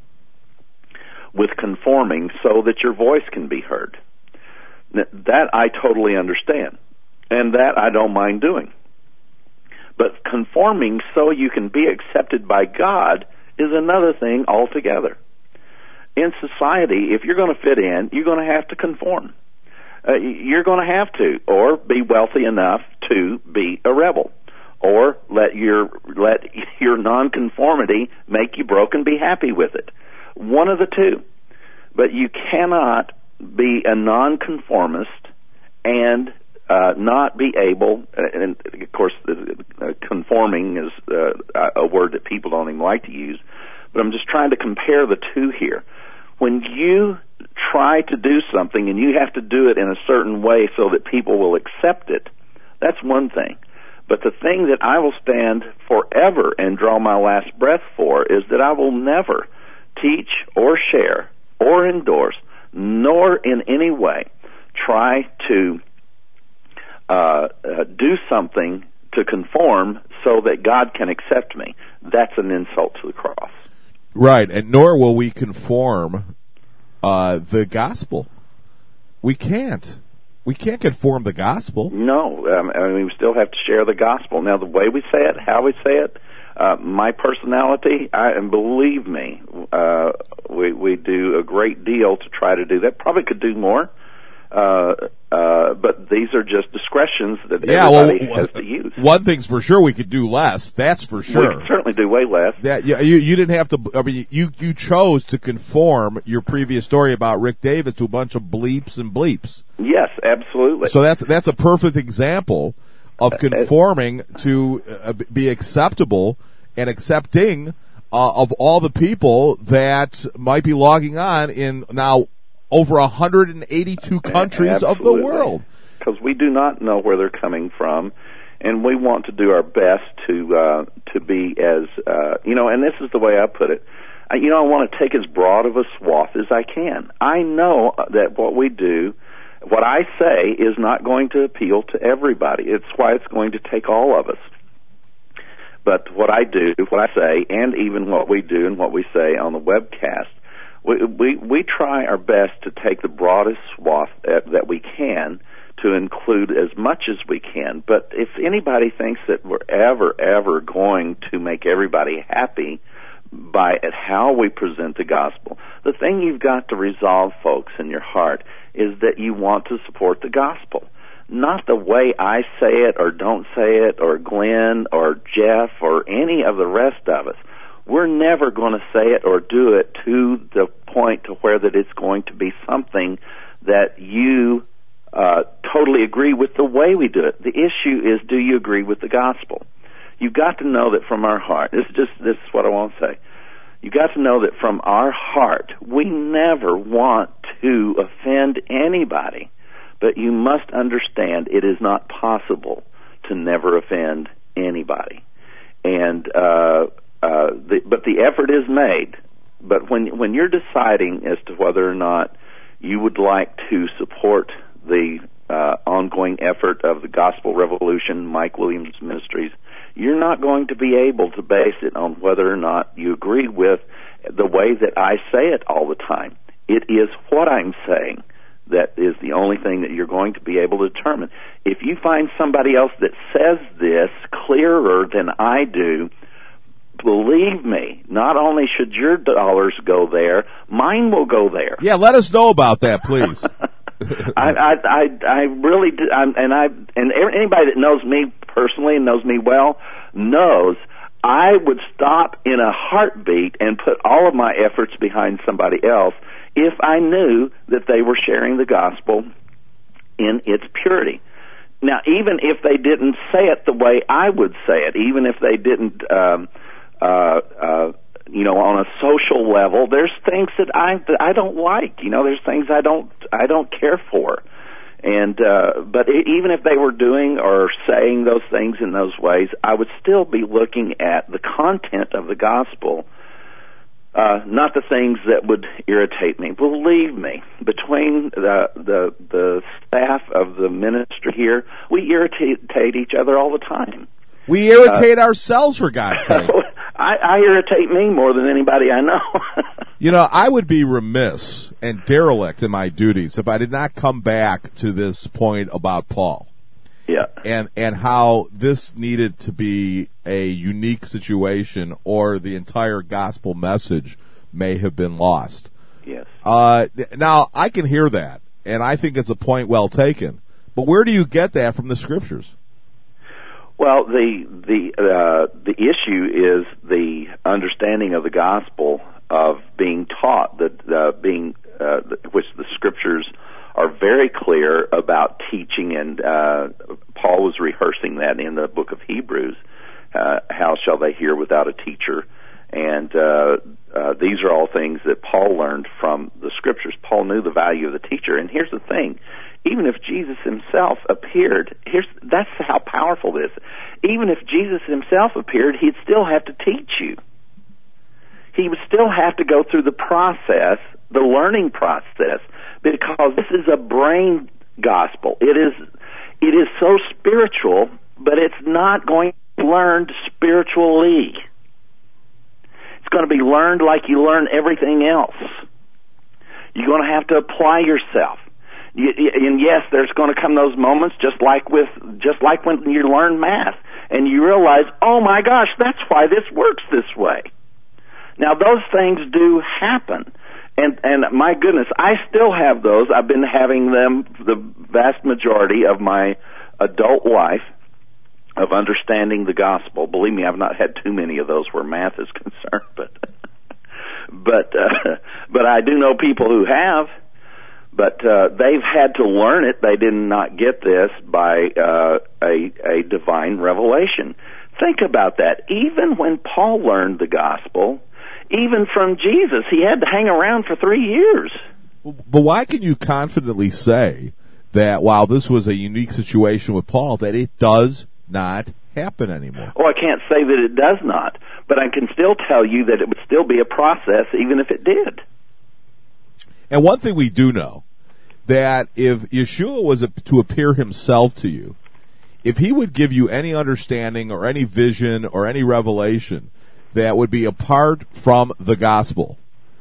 with conforming so that your voice can be heard. That I totally understand, and that I don't mind doing. But conforming so you can be accepted by God is another thing altogether. In society, if you're going to fit in, you're going to have to conform. Uh, you're going to have to, or be wealthy enough to be a rebel, or let your let your nonconformity make you broke and be happy with it. One of the two. But you cannot be a nonconformist and uh, not be able, and of course, uh, conforming is uh, a word that people don't even like to use, but I'm just trying to compare the two here. When you try to do something and you have to do it in a certain way so that people will accept it, that's one thing. But the thing that I will stand forever and draw my last breath for is that I will never teach or share or endorse, nor in any way try to uh, uh, do something to conform so that God can accept me. That's an insult to the cross. Right, and nor will we conform uh, the gospel. We can't. We can't conform the gospel. No, um, I mean, we still have to share the gospel. Now, the way we say it, how we say it, uh, my personality, I, and believe me, uh, we we do a great deal to try to do that. Probably could do more, uh, uh, but these are just discretions that yeah, everybody well, has to use. One thing's for sure, we could do less. That's for sure. We could certainly do way less. Yeah, you, you you didn't have to. I mean, you you chose to conform your previous story about Rick Davis to a bunch of bleeps and bleeps. Yes, absolutely. So that's that's a perfect example of conforming to uh, be acceptable and accepting uh, of all the people that might be logging on in now over one hundred eighty-two countries absolutely. Of the world. Because we do not know where they're coming from, and we want to do our best to uh, to be as uh, you know. And this is the way I put it. I, you know, I want to take as broad of a swath as I can. I know that what we do. What I say is not going to appeal to everybody. It's why it's going to take all of us. But what I do, what I say, and even what we do and what we say on the webcast, we we, we try our best to take the broadest swath that, that we can to include as much as we can. But if anybody thinks that we're ever, ever going to make everybody happy by how we present the gospel, the thing you've got to resolve, folks, in your heart is that you want to support the gospel. Not the way I say it or don't say it or Glenn or Jeff or any of the rest of us. We're never going to say it or do it to the point to where that it's going to be something that you uh, totally agree with the way we do it. The issue is, do you agree with the gospel? You've got to know that from our heart. This is just this is what I want to say. You got to know that from our heart, we never want to offend anybody, but you must understand it is not possible to never offend anybody. And uh, uh, the, but the effort is made. But when when you're deciding as to whether or not you would like to support the uh, ongoing effort of the Gospel Revolution, Mike Williams Ministries, you're not going to be able to base it on whether or not you agree with the way that I say it all the time. It is what I'm saying that is the only thing that you're going to be able to determine. If you find somebody else that says this clearer than I do, believe me, not only should your dollars go there, mine will go there. Yeah, let us know about that, please. I, I, I, I really do, I'm, and I, and anybody that knows me personally and knows me well knows I would stop in a heartbeat and put all of my efforts behind somebody else if I knew that they were sharing the gospel in its purity. Now, even if they didn't say it the way I would say it, even if they didn't, um, uh, uh, you know, on a social level, there's things that I that I don't like. You know, there's things I don't I don't care for, and uh, but it, even if they were doing or saying those things in those ways, I would still be looking at the content of the gospel, uh, not the things that would irritate me. Believe me, between the the the staff of the ministry here, we irritate each other all the time. We irritate uh, ourselves, for God's sake. I, I irritate me more than anybody I know. You know, I would be remiss and derelict in my duties if I did not come back to this point about Paul. Yeah. And and how this needed to be a unique situation, or the entire gospel message may have been lost. Yes. Uh, now, I can hear that, and I think it's a point well taken. But where do you get that from the Scriptures? Well, the the uh, the issue is the understanding of the gospel, of being taught, that uh, being uh, which the Scriptures are very clear about teaching, and uh, Paul was rehearsing that in the book of Hebrews. Uh, how shall they hear without a teacher? And uh, uh, these are all things that Paul learned from the Scriptures. Paul knew the value of the teacher. And here's the thing. Even if Jesus himself appeared, here's that's how powerful this is. Even if Jesus himself appeared, he'd still have to teach you. He would still have to go through the process, the learning process, because this is a brain gospel. It is, it is so spiritual, but it's not going to be learned spiritually. It's going to be learned like you learn everything else. You're going to have to apply yourself. You, and yes, there's going to come those moments, just like with, just like when you learn math, and you realize, oh my gosh, that's why this works this way. Now, those things do happen. And, and my goodness, I still have those. I've been having them the vast majority of my adult life of understanding the gospel. Believe me, I've not had too many of those where math is concerned, but but uh, but I do know people who have. But uh, they've had to learn it. They did not get this by uh, a, a divine revelation. Think about that. Even when Paul learned the gospel, even from Jesus, he had to hang around for three years. But why can you confidently say that while this was a unique situation with Paul, that it does not happen anymore? Well, I can't say that it does not, but I can still tell you that it would still be a process even if it did. And one thing we do know, that if Yeshua was to appear himself to you, if he would give you any understanding or any vision or any revelation that would be apart from the gospel,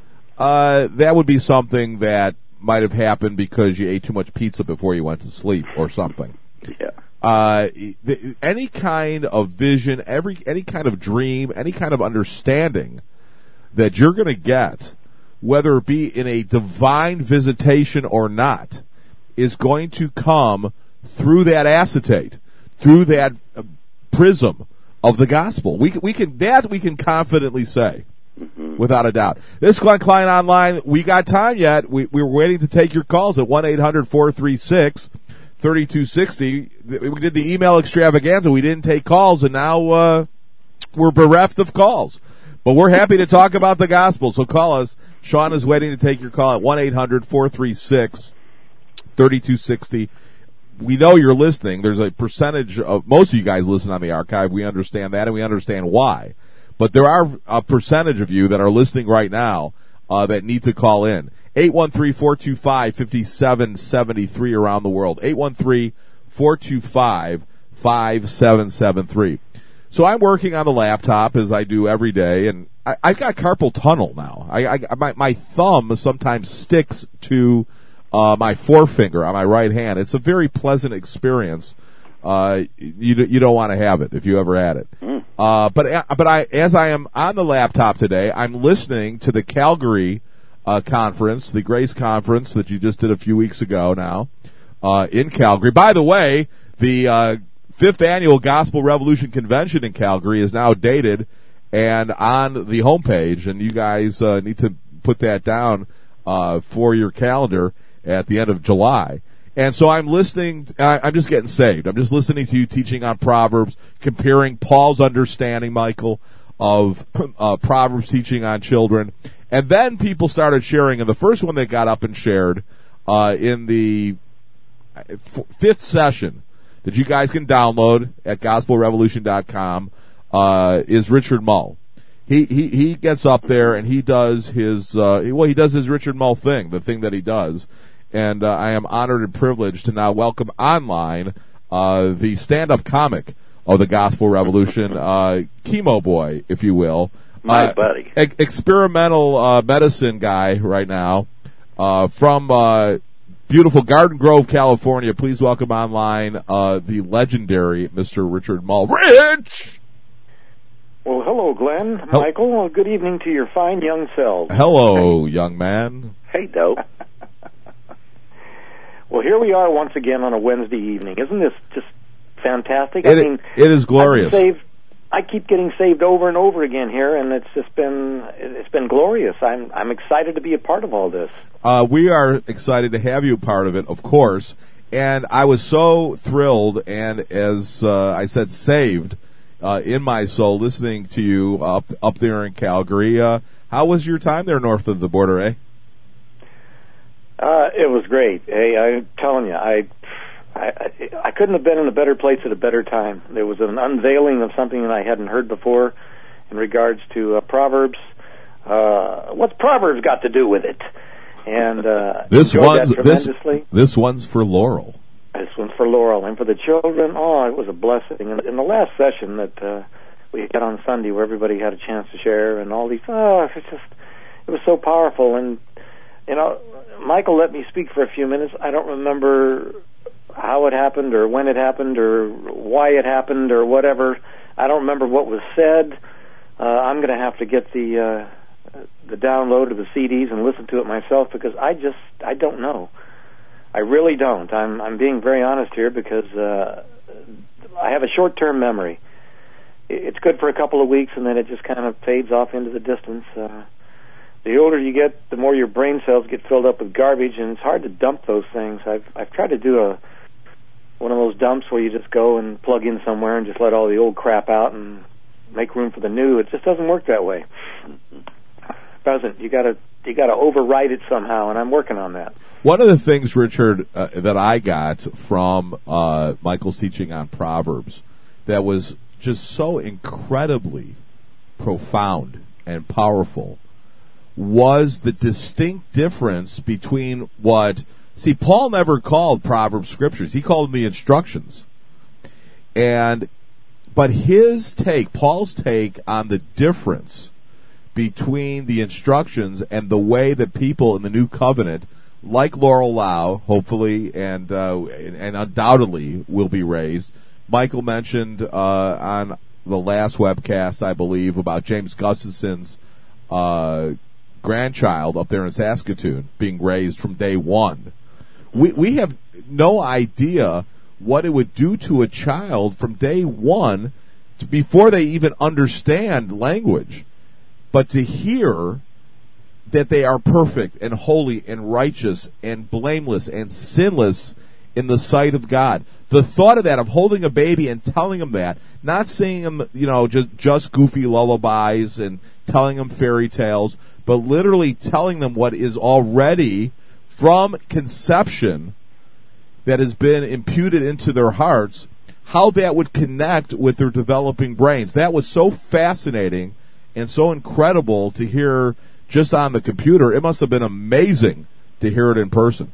uh, that would be something that might have happened because you ate too much pizza before you went to sleep or something. Yeah. Uh, the, any kind of vision, every any kind of dream, any kind of understanding that you're going to get, whether it be in a divine visitation or not, is going to come through that acetate, through that uh, prism of the gospel. We we can that we can confidently say, mm-hmm. without a doubt. This is Glenn Klein Online. We got time yet? We we were waiting to take your calls at one eight hundred four three six three two six zero. We did the email extravaganza. We didn't take calls, and now uh, we're bereft of calls. But we're happy to talk about the gospel, so call us. Sean is waiting to take your call at one eight hundred four three six three two six zero. We know you're listening. There's a percentage of, most of you guys listen on the archive. We understand that, and we understand why. But there are a percentage of you that are listening right now uh, that need to call in. eight one three, four two five, five seven seven three around the world. eight one three, four two five, five seven seven three. So I'm working on the laptop as I do every day, and I, I've got carpal tunnel now. I, I my, my thumb sometimes sticks to uh, my forefinger on my right hand. It's a very pleasant experience. Uh, you you don't want to have it if you ever had it. Mm. Uh, but but I as I am on the laptop today, I'm listening to the Calgary uh, conference, the Grace Conference that you just did a few weeks ago now uh, in Calgary. By the way, the uh, fifth annual Gospel Revolution Convention in Calgary is now dated and on the homepage, and you guys uh, need to put that down uh, for your calendar at the end of July. And so I'm listening, I, I'm just getting saved. I'm just listening to you teaching on Proverbs, comparing Paul's understanding, Michael, of uh, Proverbs teaching on children. And then people started sharing, and the first one that got up and shared uh, in the f- fifth session that you guys can download at gospel revolution dot com uh, is Richard Mull. He, he he gets up there and he does his, uh, well, he does his Richard Mull thing, the thing that he does. And uh, I am honored and privileged to now welcome online uh, the stand-up comic of the Gospel Revolution, uh, Chemo Boy, if you will. My uh, buddy. E- experimental uh, medicine guy right now uh, from uh, beautiful Garden Grove, California. Please welcome online uh, the legendary Mister Richard Mull. Rich! Well, hello, Glenn. Hel- Michael, well, good evening to your fine young selves. Hello, young man. Hey, dope. Well, here we are once again on a Wednesday evening. Isn't this just fantastic? It, I mean, it is glorious. I've been saved, I keep getting saved over and over again here, and it's just been it's been glorious. I'm I'm excited to be a part of all this. Uh, we are excited to have you part of it, of course. And I was so thrilled and, as uh, I said, saved uh, in my soul listening to you up up there in Calgary. Uh, how was your time there north of the border, eh? Uh, it was great. Hey, I'm telling you, I, I I couldn't have been in a better place at a better time. There was an unveiling of something that I hadn't heard before in regards to uh, Proverbs. Uh, what's Proverbs got to do with it? And uh, this one's that this tremendously. this one's for Laurel. This one's for Laurel, and for the children. Oh, it was a blessing. And in the last session that uh, we had on Sunday, where everybody had a chance to share, and all these, oh, it's just it was so powerful. And you know, Michael let me speak for a few minutes. I don't remember how it happened, or when it happened, or why it happened, or whatever. I don't remember what was said. Uh, I'm going to have to get the. Uh, the download of the C Ds and listen to it myself, because I just I don't know. I really don't. I'm I'm being very honest here, because uh, I have a short-term memory. It's good for a couple of weeks, and then it just kind of fades off into the distance. Uh, the older you get, the more your brain cells get filled up with garbage, and it's hard to dump those things. I've I've tried to do a one of those dumps where you just go and plug in somewhere and just let all the old crap out and make room for the new. It just doesn't work that way. Doesn't. You gotta you gotta override it somehow, and I'm working on that. One of the things, Richard, uh, that I got from uh, Michael's teaching on Proverbs that was just so incredibly profound and powerful was the distinct difference between what, see, Paul never called Proverbs scriptures. He called them the instructions. And, but his take, Paul's take on the difference between the instructions and the way that people in the new covenant, like Laurel Lau, hopefully and uh, and undoubtedly will be raised. Michael mentioned uh, on the last webcast, I believe, about James Gustafson's uh, grandchild up there in Saskatoon being raised from day one. We we have no idea what it would do to a child from day one to, before they even understand language. But to hear that they are perfect and holy and righteous and blameless and sinless in the sight of God. The thought of that, of holding a baby and telling them that, not singing them, you know, just, just goofy lullabies and telling them fairy tales, but literally telling them what is already from conception that has been imputed into their hearts, how that would connect with their developing brains. That was so fascinating and so incredible to hear just on the computer. It must have been amazing to hear it in person.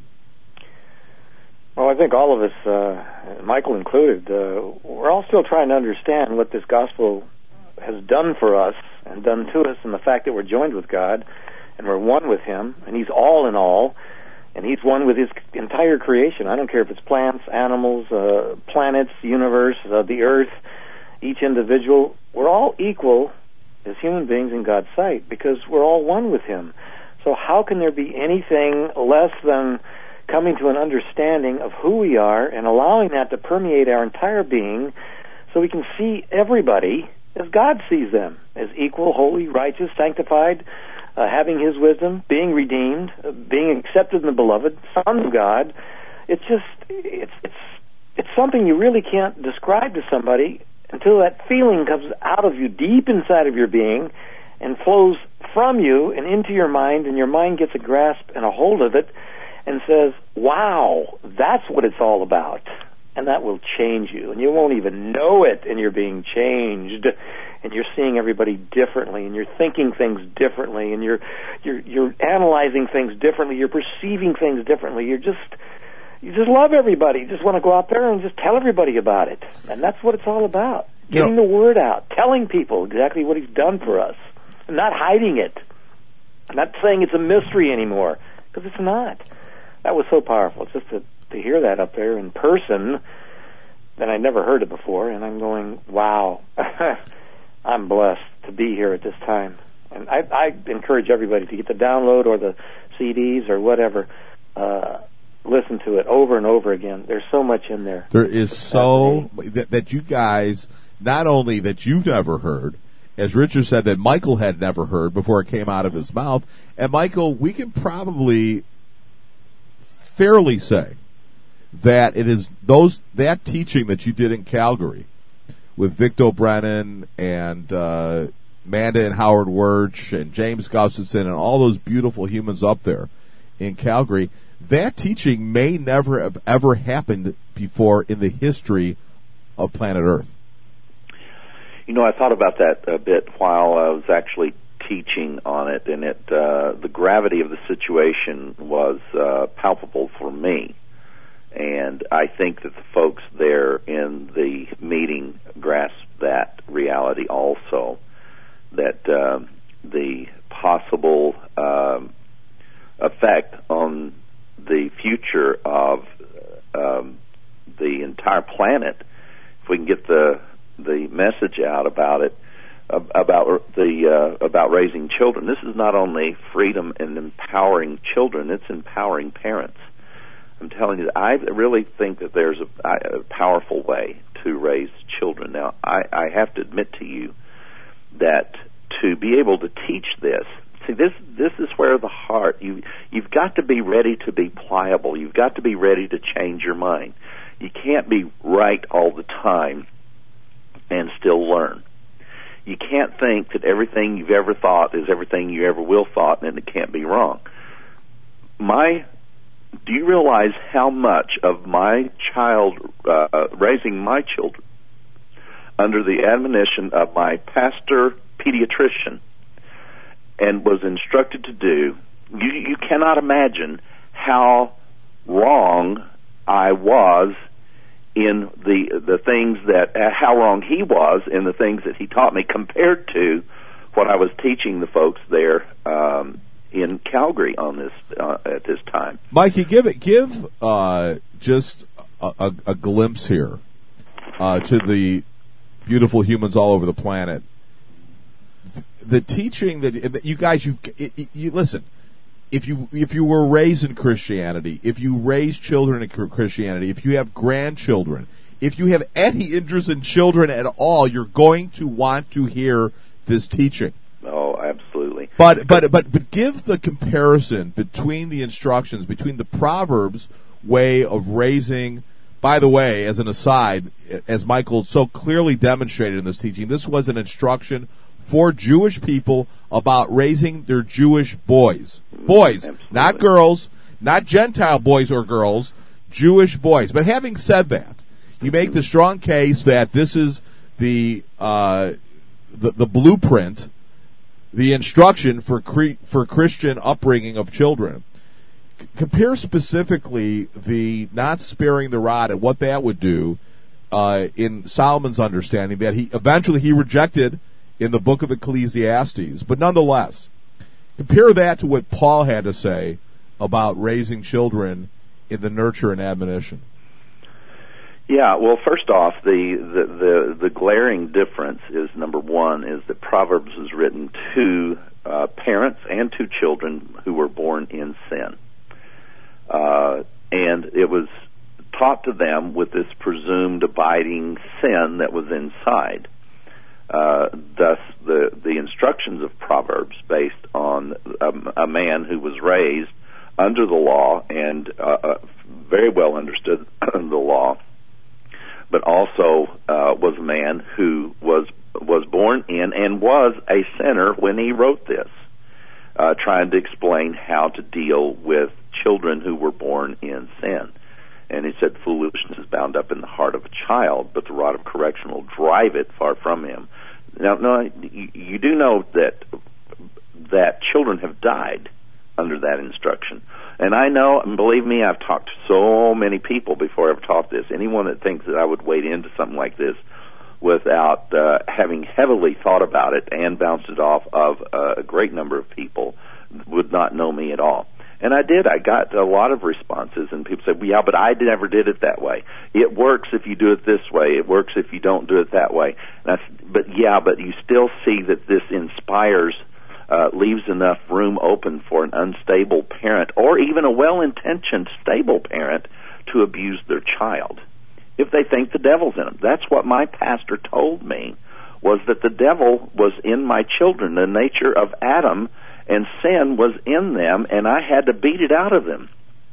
Well, I think all of us, uh, Michael included, uh, we're all still trying to understand what this gospel has done for us and done to us, and the fact that we're joined with God and we're one with Him, and He's all in all, and He's one with His entire creation. I don't care if it's plants, animals, uh, planets, universe, uh, the earth, each individual. We're all equal as human beings in God's sight, because we're all one with Him. So how can there be anything less than coming to an understanding of who we are and allowing that to permeate our entire being, so we can see everybody as God sees them, as equal, holy, righteous, sanctified, uh, having His wisdom, being redeemed, uh, being accepted in the beloved, Son of God. It's just, it's, it's, it's something you really can't describe to somebody until that feeling comes out of you, deep inside of your being, and flows from you and into your mind, and your mind gets a grasp and a hold of it and says, wow, that's what it's all about. And that will change you, and you won't even know it, and you're being changed, and you're seeing everybody differently, and you're thinking things differently, and you're you're you're analyzing things differently, you're perceiving things differently. You're just You just love everybody. You just want to go out there and just tell everybody about it. And that's what it's all about. Getting you know, the word out. Telling people exactly what He's done for us. And not hiding it. Not saying it's a mystery anymore. Because it's not. That was so powerful. It's just to, to hear that up there in person. Then I never heard it before. And I'm going, wow. I'm blessed to be here at this time. And I, I encourage everybody to get the download or the C Ds or whatever. Uh, listen to it over and over again. There's so much in there. There is so that, that you guys not only that you've never heard, as Richard said, that Michael had never heard before it came out of his mouth. And Michael, we can probably fairly say that it is those that teaching that you did in Calgary with Victor Brennan and uh, Manda and Howard Wirch and James Gustafson and all those beautiful humans up there in Calgary, that teaching may never have ever happened before in the history of planet Earth. You know, I thought about that a bit while I was actually teaching on it, and it uh, the gravity of the situation was uh, palpable for me. And I think that the folks there in the meeting grasped that reality also, that um, the possible um, effect on the future of um, the entire planet, if we can get the the message out about it, about the uh, about raising children. This is not only freedom and empowering children; it's empowering parents. I'm telling you, I really think that there's a, a powerful way to raise children. Now, I, I have to admit to you that to be able to teach this, see, this this is where the heart, you, you've got to be ready to be pliable. You've got to be ready to change your mind. You can't be right all the time and still learn. You can't think that everything you've ever thought is everything you ever will thought, and it can't be wrong. My Do you realize how much of my child, uh, raising my children under the admonition of my pastor pediatrician and was instructed to do, you, you cannot imagine how wrong I was in the the things that, uh, how wrong he was in the things that he taught me compared to what I was teaching the folks there um in Calgary on this uh, at this time. Mikey, give it, give uh, just a, a, a glimpse here uh, to the beautiful humans all over the planet. The teaching that you guys, you, you listen. If you if you were raised in Christianity, if you raise children in Christianity, if you have grandchildren, if you have any interest in children at all, you're going to want to hear this teaching. Oh, absolutely. But but but but give the comparison between the instructions, between the Proverbs way of raising. By the way, as an aside, as Michael so clearly demonstrated in this teaching, this was an instruction for Jewish people about raising their Jewish boys. Boys, absolutely. Not girls, not Gentile boys or girls, Jewish boys. But having said that, you make the strong case that this is the uh, the, the blueprint, the instruction for cre- for Christian upbringing of children. C- compare specifically the not sparing the rod and what that would do uh, in Solomon's understanding that he eventually he rejected in the book of Ecclesiastes. But nonetheless, compare that to what Paul had to say about raising children in the nurture and admonition. Yeah, well, first off, the, the, the, the glaring difference is, number one, is that Proverbs was written to uh, parents and to children who were born in sin. Uh, and it was taught to them with this presumed abiding sin that was inside. Uh, thus, the, the instructions of Proverbs based on a, a man who was raised under the law and uh, uh, very well understood the law, but also uh, was a man who was was born in and was a sinner when he wrote this, uh, trying to explain how to deal with children who were born in sin. And he said, foolishness is bound up in the heart of a child, but the rod of correction will drive it far from him. Now, no, you, you do know that that children have died under that instruction. And I know, and believe me, I've talked to so many people before I've taught this. Anyone that thinks that I would wade into something like this without uh, having heavily thought about it and bounced it off of uh, a great number of people would not know me at all. And I did. I got a lot of responses, and people said, well, yeah, but I never did it that way. It works if you do it this way. It works if you don't do it that way. And I, but, yeah, but you still see that this inspires, uh, leaves enough room open for an unstable parent or even a well-intentioned stable parent to abuse their child. if they think the devil's in them. That's what my pastor told me, was that the devil was in my children. The nature of Adam and sin was in them, and I had to beat it out of them.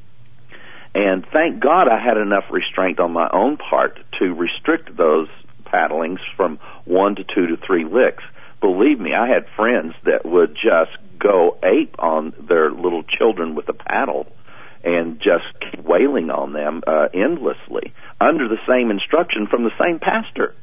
And thank God I had enough restraint on my own part to restrict those paddlings from one to two to three licks. Believe me, I had friends that would just go ape on their little children with a paddle and just keep wailing on them uh, endlessly under the same instruction from the same pastor.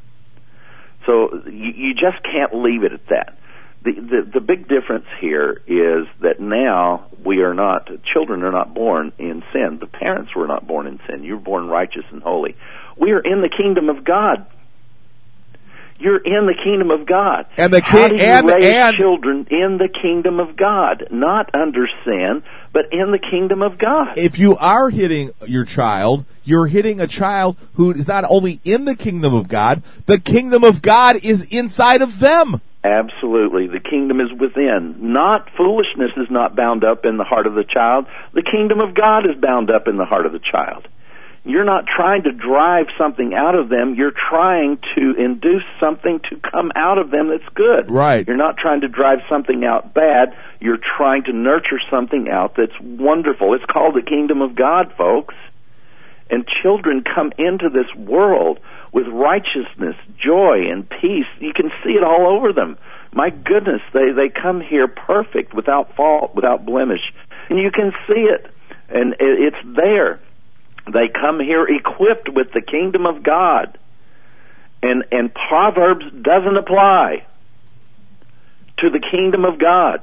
So you, you just can't leave it at that. The, the the big difference here is that now we are not, children are not born in sin. The parents were not born in sin. You were born righteous and holy. We are in the kingdom of God. You're in the kingdom of God. And the ki- How do you and, raise and, children in the kingdom of God? Not under sin, but in the kingdom of God. If you are hitting your child, you're hitting a child who is not only in the kingdom of God, the kingdom of God is inside of them. Absolutely. The kingdom is within. Not foolishness is not bound up in the heart of the child. The kingdom of God is bound up in the heart of the child. You're not trying to drive something out of them. You're trying to induce something to come out of them that's good. Right. You're not trying to drive something out bad. You're trying to nurture something out that's wonderful. It's called the kingdom of God, folks. And children come into this world with righteousness, joy, and peace. You can see it all over them. My goodness, they, they come here perfect, without fault, without blemish. And you can see it. And it, it's there. They come here equipped with the kingdom of God. And, and Proverbs doesn't apply to the kingdom of God.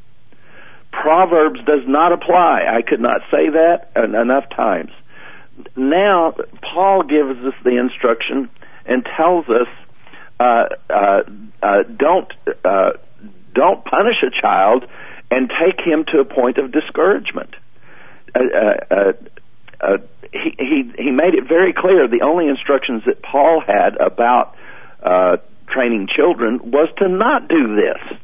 Proverbs does not apply. I could not say that enough times. Now, Paul gives us the instruction and tells us, uh, uh, uh, don't, uh, don't punish a child and take him to a point of discouragement. Uh, uh, uh, uh, he, he, he made it very clear the only instructions that Paul had about uh, training children was to not do this.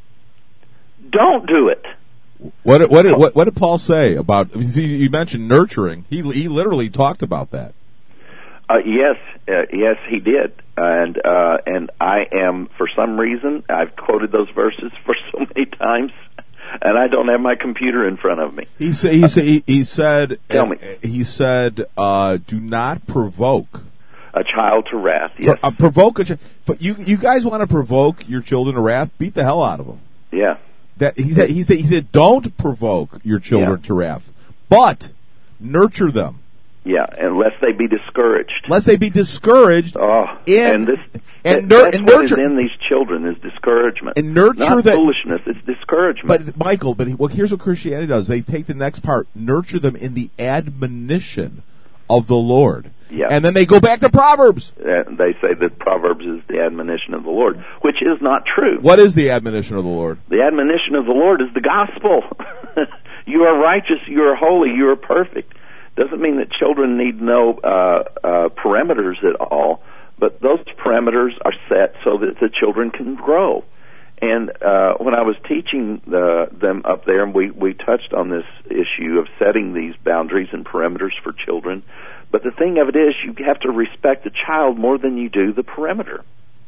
Don't do it. What what did, what, what did Paul say about? You mentioned nurturing. He he literally talked about that. Uh, yes, uh, yes, he did, and uh, and I am, for some reason, I've quoted those verses for so many times, and I don't have my computer in front of me. He said he said he, he said Tell me. he said uh, do not provoke a child to wrath. Yes, Pro, uh, provoke a child. You you guys want to provoke your children to wrath? Beat the hell out of them. Yeah. That he said, he said, he said, don't provoke your children yeah. to wrath, but nurture them. Yeah, unless they be discouraged. Lest they be discouraged. Oh, in, and this and, that, nur- that's and what nurture is in these children is discouragement. And nurture not that foolishness. It's discouragement. But Michael, but he, well, here's what Christianity does: they take the next part, nurture them in the admonition of the Lord. Yeah. And then they go back to Proverbs. Uh, they say that Proverbs is the admonition of the Lord, which is not true. What is the admonition of the Lord? The admonition of the Lord is the gospel. You are righteous, you are holy, you are perfect. Doesn't mean that children need no uh, uh, parameters at all, but those parameters are set so that the children can grow. And uh, when I was teaching the, them up there, and we, we touched on this issue of setting these boundaries and parameters for children, but the thing of it is, you have to respect the child more than you do the perimeter.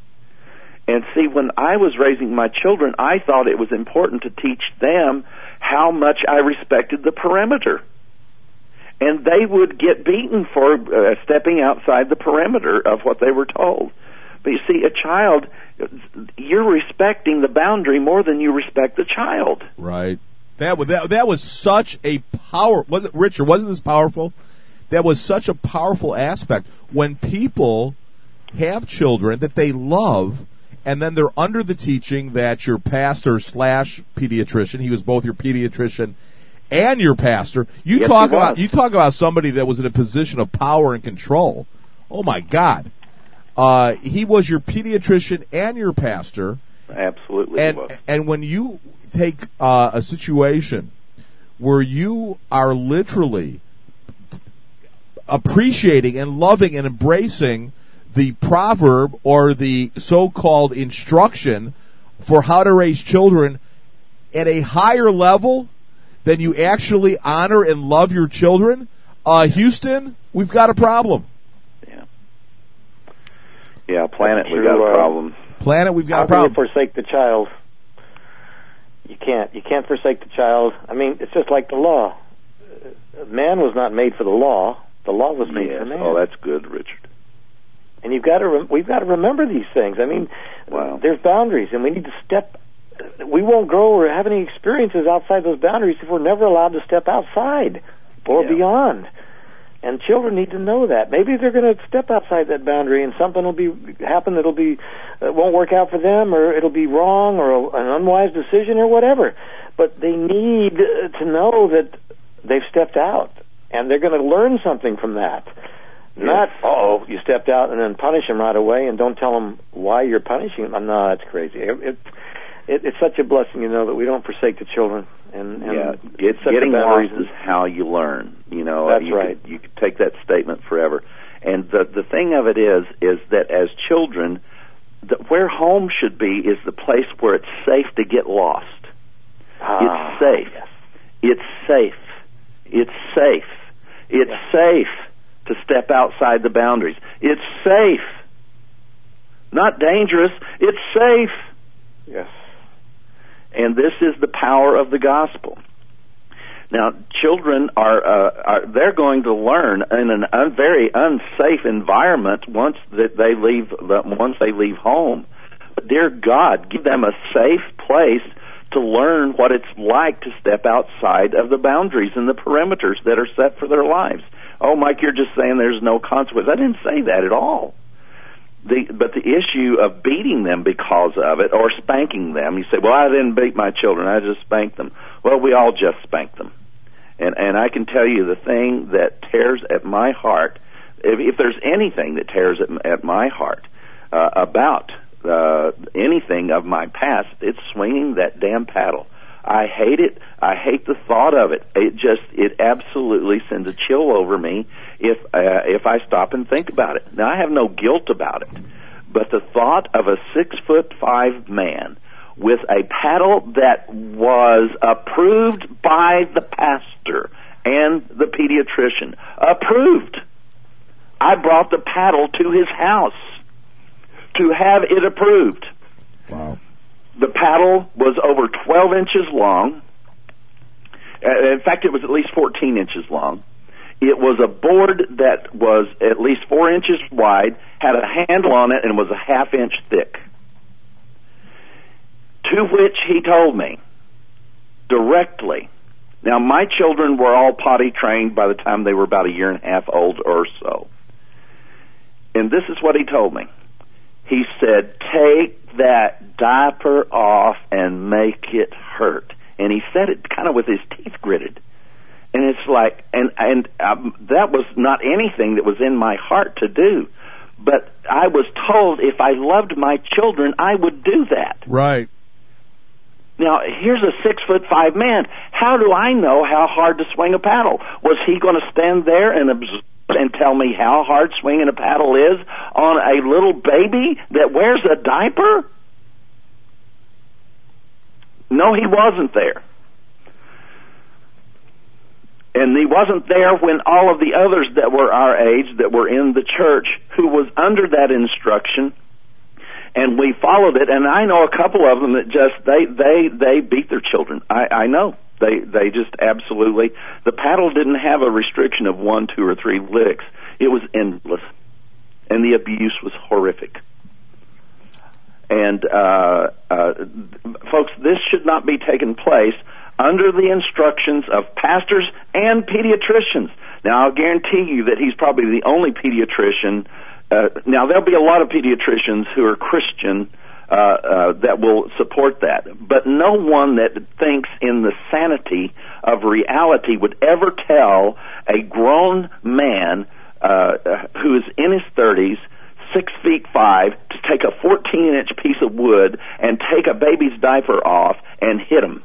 And see, when I was raising my children, I thought it was important to teach them how much I respected the perimeter. And they would get beaten for uh, stepping outside the perimeter of what they were told. But you see, a child, you're respecting the boundary more than you respect the child. Right. That was that, that was such a power. Was it Richard? Wasn't this powerful? That was such a powerful aspect. When people have children that they love, and then they're under the teaching that your pastor slash pediatrician, he was both your pediatrician and your pastor. You yes, talk about you talk about somebody that was in a position of power and control. Oh my God. Uh, he was your pediatrician and your pastor. Absolutely. And he was. and when you take uh, a situation where you are literally appreciating and loving and embracing the proverb or the so-called instruction for how to raise children at a higher level than you actually honor and love your children, uh, Houston, we've got a problem. Yeah. Yeah, planet, we True, got a uh, problem. Planet, we've got How a can you problem. forsake the child? You can't. You can't forsake the child. I mean, it's just like the law. Uh, Man was not made for the law. The law was made Yes. for man. Oh, that's good, Richard. And you've got to. Rem- we've got to remember these things. I mean, Wow. there's boundaries, and we need to step. We won't grow or have any experiences outside those boundaries if we're never allowed to step outside or Yeah. beyond. And children need to know that. Maybe they're going to step outside that boundary, and something will be happen that'll be uh, won't work out for them, or it'll be wrong, or a, an unwise decision, or whatever. But they need uh, to know that they've stepped out, and they're going to learn something from that. Not, oh, you stepped out and then punish them right away, and don't tell them why you're punishing them. No, that's crazy. It, it, it, it's such a blessing, you know, that we don't forsake the children. And, and Yeah, get, set the getting boundaries. lost is how you learn. You know, That's you right. Could, you could take that statement forever. And the the thing of it is, is that as children, the, where home should be is the place where it's safe to get lost. Ah, it's safe. yes. It's safe. It's safe. It's Yeah. safe to step outside the boundaries. It's safe. Not dangerous. It's safe. Yes. And this is the power of the gospel. Now, children are, uh, are they're going to learn in an un, very unsafe environment once that they leave once they leave home. But dear God, give them a safe place to learn what it's like to step outside of the boundaries and the perimeters that are set for their lives. Oh, Mike, you're just saying there's no consequence. I didn't say that at all. The, but the issue of beating them because of it, or spanking them, you say, well, I didn't beat my children, I just spanked them. Well, we all just spanked them. And and I can tell you the thing that tears at my heart, if, if there's anything that tears at, at my heart uh, about uh, anything of my past, it's swinging that damn paddle. I hate it. I hate the thought of it. It just, it absolutely sends a chill over me if uh, if I stop and think about it. Now, I have no guilt about it, but the thought of a six foot five man with a paddle that was approved by the pastor and the pediatrician, approved. I brought the paddle to his house to have it approved. Wow. The paddle was over twelve inches long. Uh, in fact, it was at least fourteen inches long. It was a board that was at least four inches wide, had a handle on it, and was a half inch thick. To which he told me directly. Now, my children were all potty trained by the time they were about a year and a half old or so. And this is what he told me. He said, take that diaper off and make it hurt. And he said it kind of with his teeth gritted. And it's like, and, and um, that was not anything that was in my heart to do. But I was told if I loved my children, I would do that. Right. Now, here's a six-foot-five man. How do I know how hard to swing a paddle? Was he going to stand there and observe and tell me how hard swinging a paddle is on a little baby that wears a diaper? No, he wasn't there. And he wasn't there when all of the others that were our age, that were in the church, who was under that instruction, and we followed it. And I know a couple of them that just, they, they, they beat their children. I, I know. They, they just absolutely, the paddle didn't have a restriction of one, two, or three licks. It was endless. And the abuse was horrific. And, uh, uh, folks, this should not be taking place under the instructions of pastors and pediatricians. Now, I'll guarantee you that he's probably the only pediatrician. Uh, now, there'll be a lot of pediatricians who are Christian uh, uh, that will support that. But no one that thinks in the sanity of reality would ever tell a grown man uh, who is in his thirties, six feet five, to take a fourteen-inch piece of wood and take a baby's diaper off and hit him.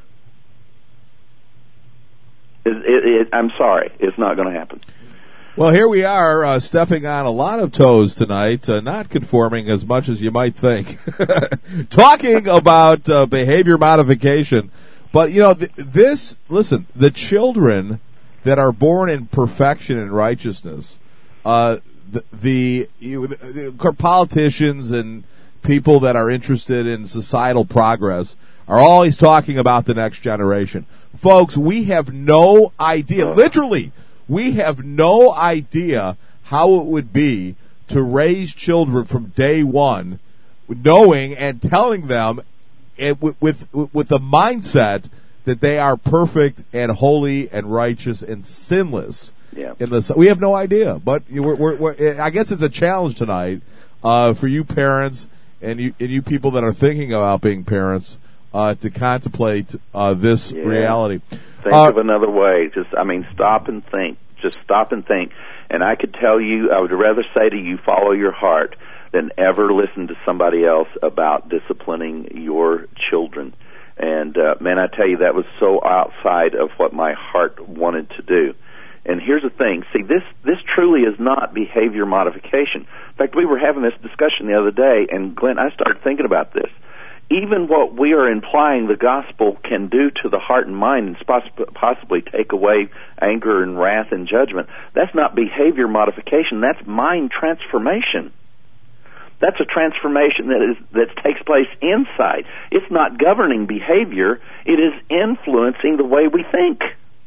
It, it, it, I'm sorry, it's not going to happen. Well, here we are, uh, stepping on a lot of toes tonight, uh, not conforming as much as you might think. Talking about uh, behavior modification. But, you know, th- this, listen, the children that are born in perfection and righteousness, uh, the, the, you, the politicians and people that are interested in societal progress are always talking about the next generation. Folks, we have no idea, literally, we have no idea how it would be to raise children from day one, knowing and telling them it, with, with with the mindset that they are perfect and holy and righteous and sinless. Yeah. In the, we have no idea, but we're, we're, we're, I guess it's a challenge tonight uh, for you parents and you and you people that are thinking about being parents uh, to contemplate uh, this yeah. reality. Think uh, of another way. Just, I mean, stop and think. Just stop and think. And I could tell you, I would rather say to you, follow your heart, than ever listen to somebody else about disciplining your children. And, uh, man, I tell you, that was so outside of what my heart wanted to do. And here's the thing. See, this, this truly is not behavior modification. In fact, we were having this discussion the other day, and Glenn, I started thinking about this. Even what we are implying the gospel can do to the heart and mind and possibly take away anger and wrath and judgment, that's not behavior modification. That's mind transformation. That's a transformation that is that takes place inside. It's not governing behavior. It is influencing the way we think.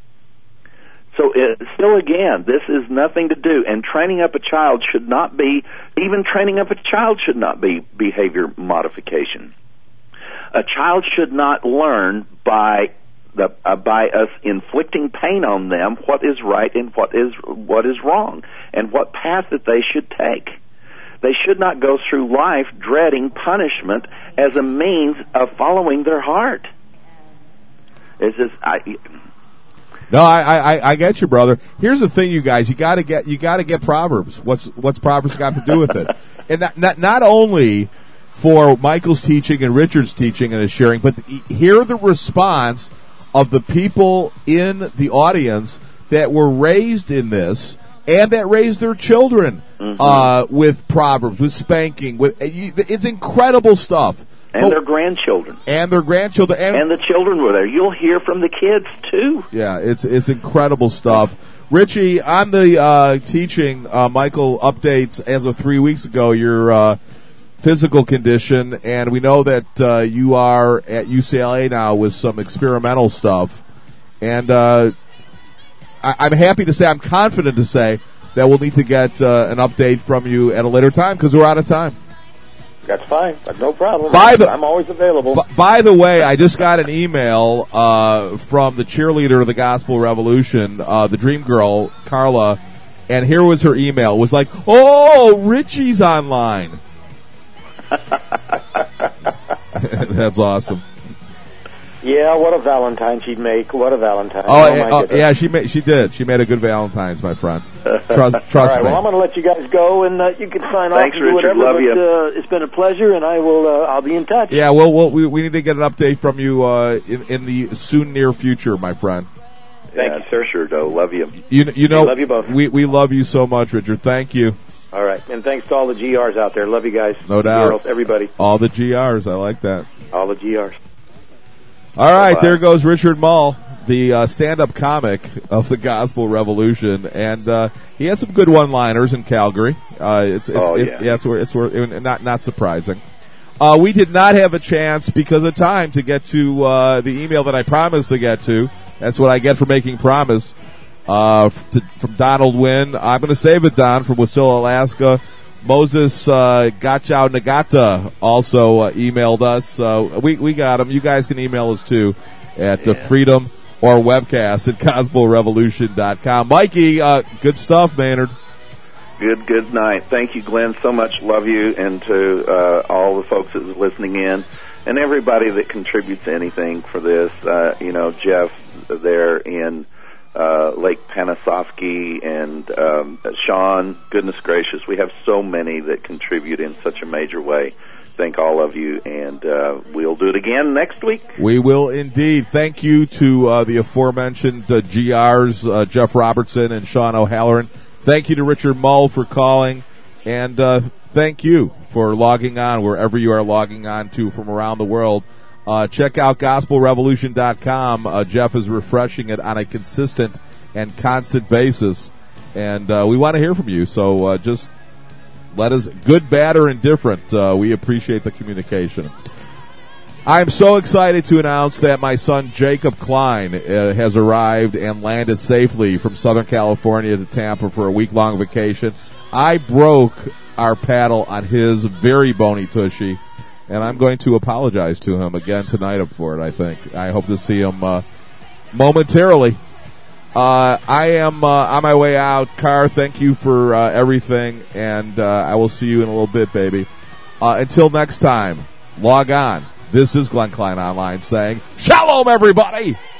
So it, still again, this is nothing to do. And training up a child should not be, even training up a child should not be behavior modification. A child should not learn by the uh, by us inflicting pain on them what is right and what is what is wrong, and what path that they should take. They should not go through life dreading punishment as a means of following their heart. It's just, I, no, I, I, I get you, brother. Here's the thing, you guys. You got to get you got to get Proverbs. What's what's Proverbs got to do with it? And not, not not only for Michael's teaching and Richard's teaching and his sharing, but hear the response of the people in the audience that were raised in this and that raised their children mm-hmm. uh, with Proverbs, with spanking. With it's incredible stuff. And but, their grandchildren. And their grandchildren. And, and the children were there. You'll hear from the kids, too. Yeah, it's it's incredible stuff. Richie, on the uh, teaching, uh, Michael updates as of three weeks ago your uh, physical condition, and we know that uh, you are at U C L A now with some experimental stuff. And uh, I, I'm happy to say, I'm confident to say, that we'll need to get uh, an update from you at a later time because we're out of time. That's fine. No problem. By the, I'm always available. B- by the way, I just got an email uh, from the cheerleader of the Gospel Revolution, uh, the Dream Girl, Carla, and here was her email. It was like, oh, Richie's online. That's awesome. Yeah, what a Valentine she'd make. What a Valentine. Oh, oh, oh yeah, she made, she did. She made a good Valentine's, my friend. Trust, trust All right, me. well, I'm going to let you guys go, and uh, you can sign Thanks, off and do Richard. whatever. Love but, you. Uh, it's been a pleasure, and I will. Uh, I'll be in touch. Yeah, well, we'll we we need to get an update from you uh, in in the soon near future, my friend. Thanks, yeah, sure, sure, though. Love you. You you know, love you both. We we love you so much, Richard. Thank you. All right, and thanks to all the G Rs out there. Love you guys. No doubt. Girls, everybody. All the G Rs. I like that. All the G Rs. All right, Bye-bye. There goes Richard Mull, the uh, stand-up comic of the Gospel Revolution, and uh, he has some good one-liners in Calgary. Uh, it's, it's oh, it, yeah. yeah, it's where it's where it, not not surprising. Uh, we did not have a chance because of time to get to uh, the email that I promised to get to. That's what I get for making promise. Uh, to, from Donald Wynn. I'm going to save it, Don, from Wasilla, Alaska. Moses uh, Gachao Nagata also uh, emailed us. Uh, we we got him. You guys can email us too at uh, yeah. freedom or webcast at gospel revolution dot com. Mikey, uh, good stuff, Maynard. Good, good night. Thank you, Glenn, so much. Love you, and to uh, all the folks that was listening in, and everybody that contributes anything for this. Uh, you know, Jeff there in uh, Lake Panasoffkee, and um, Sean. Goodness gracious, we have so many that contribute in such a major way. Thank all of you, and uh, we'll do it again next week. We will indeed. Thank you to uh, the aforementioned uh, G Rs, uh, Jeff Robertson and Sean O'Halloran. Thank you to Richard Mull for calling, and uh, thank you for logging on wherever you are logging on to from around the world. Uh, check out gospel revolution dot com. Uh, Jeff is refreshing it on a consistent and constant basis. and uh, we want to hear from you. So uh, just let us, good, bad, or indifferent, uh, we appreciate the communication. I'm so excited to announce that my son Jacob Klein uh, has arrived and landed safely from Southern California to Tampa for a week-long vacation. I broke our paddle on his very bony tushy, and I'm going to apologize to him again tonight for it, I think. I hope to see him uh, momentarily. Uh, I am uh, on my way out. Carr, thank you for uh, everything, and uh, I will see you in a little bit, baby. Uh, until next time, log on. This is Glenn Klein Online saying, Shalom, everybody!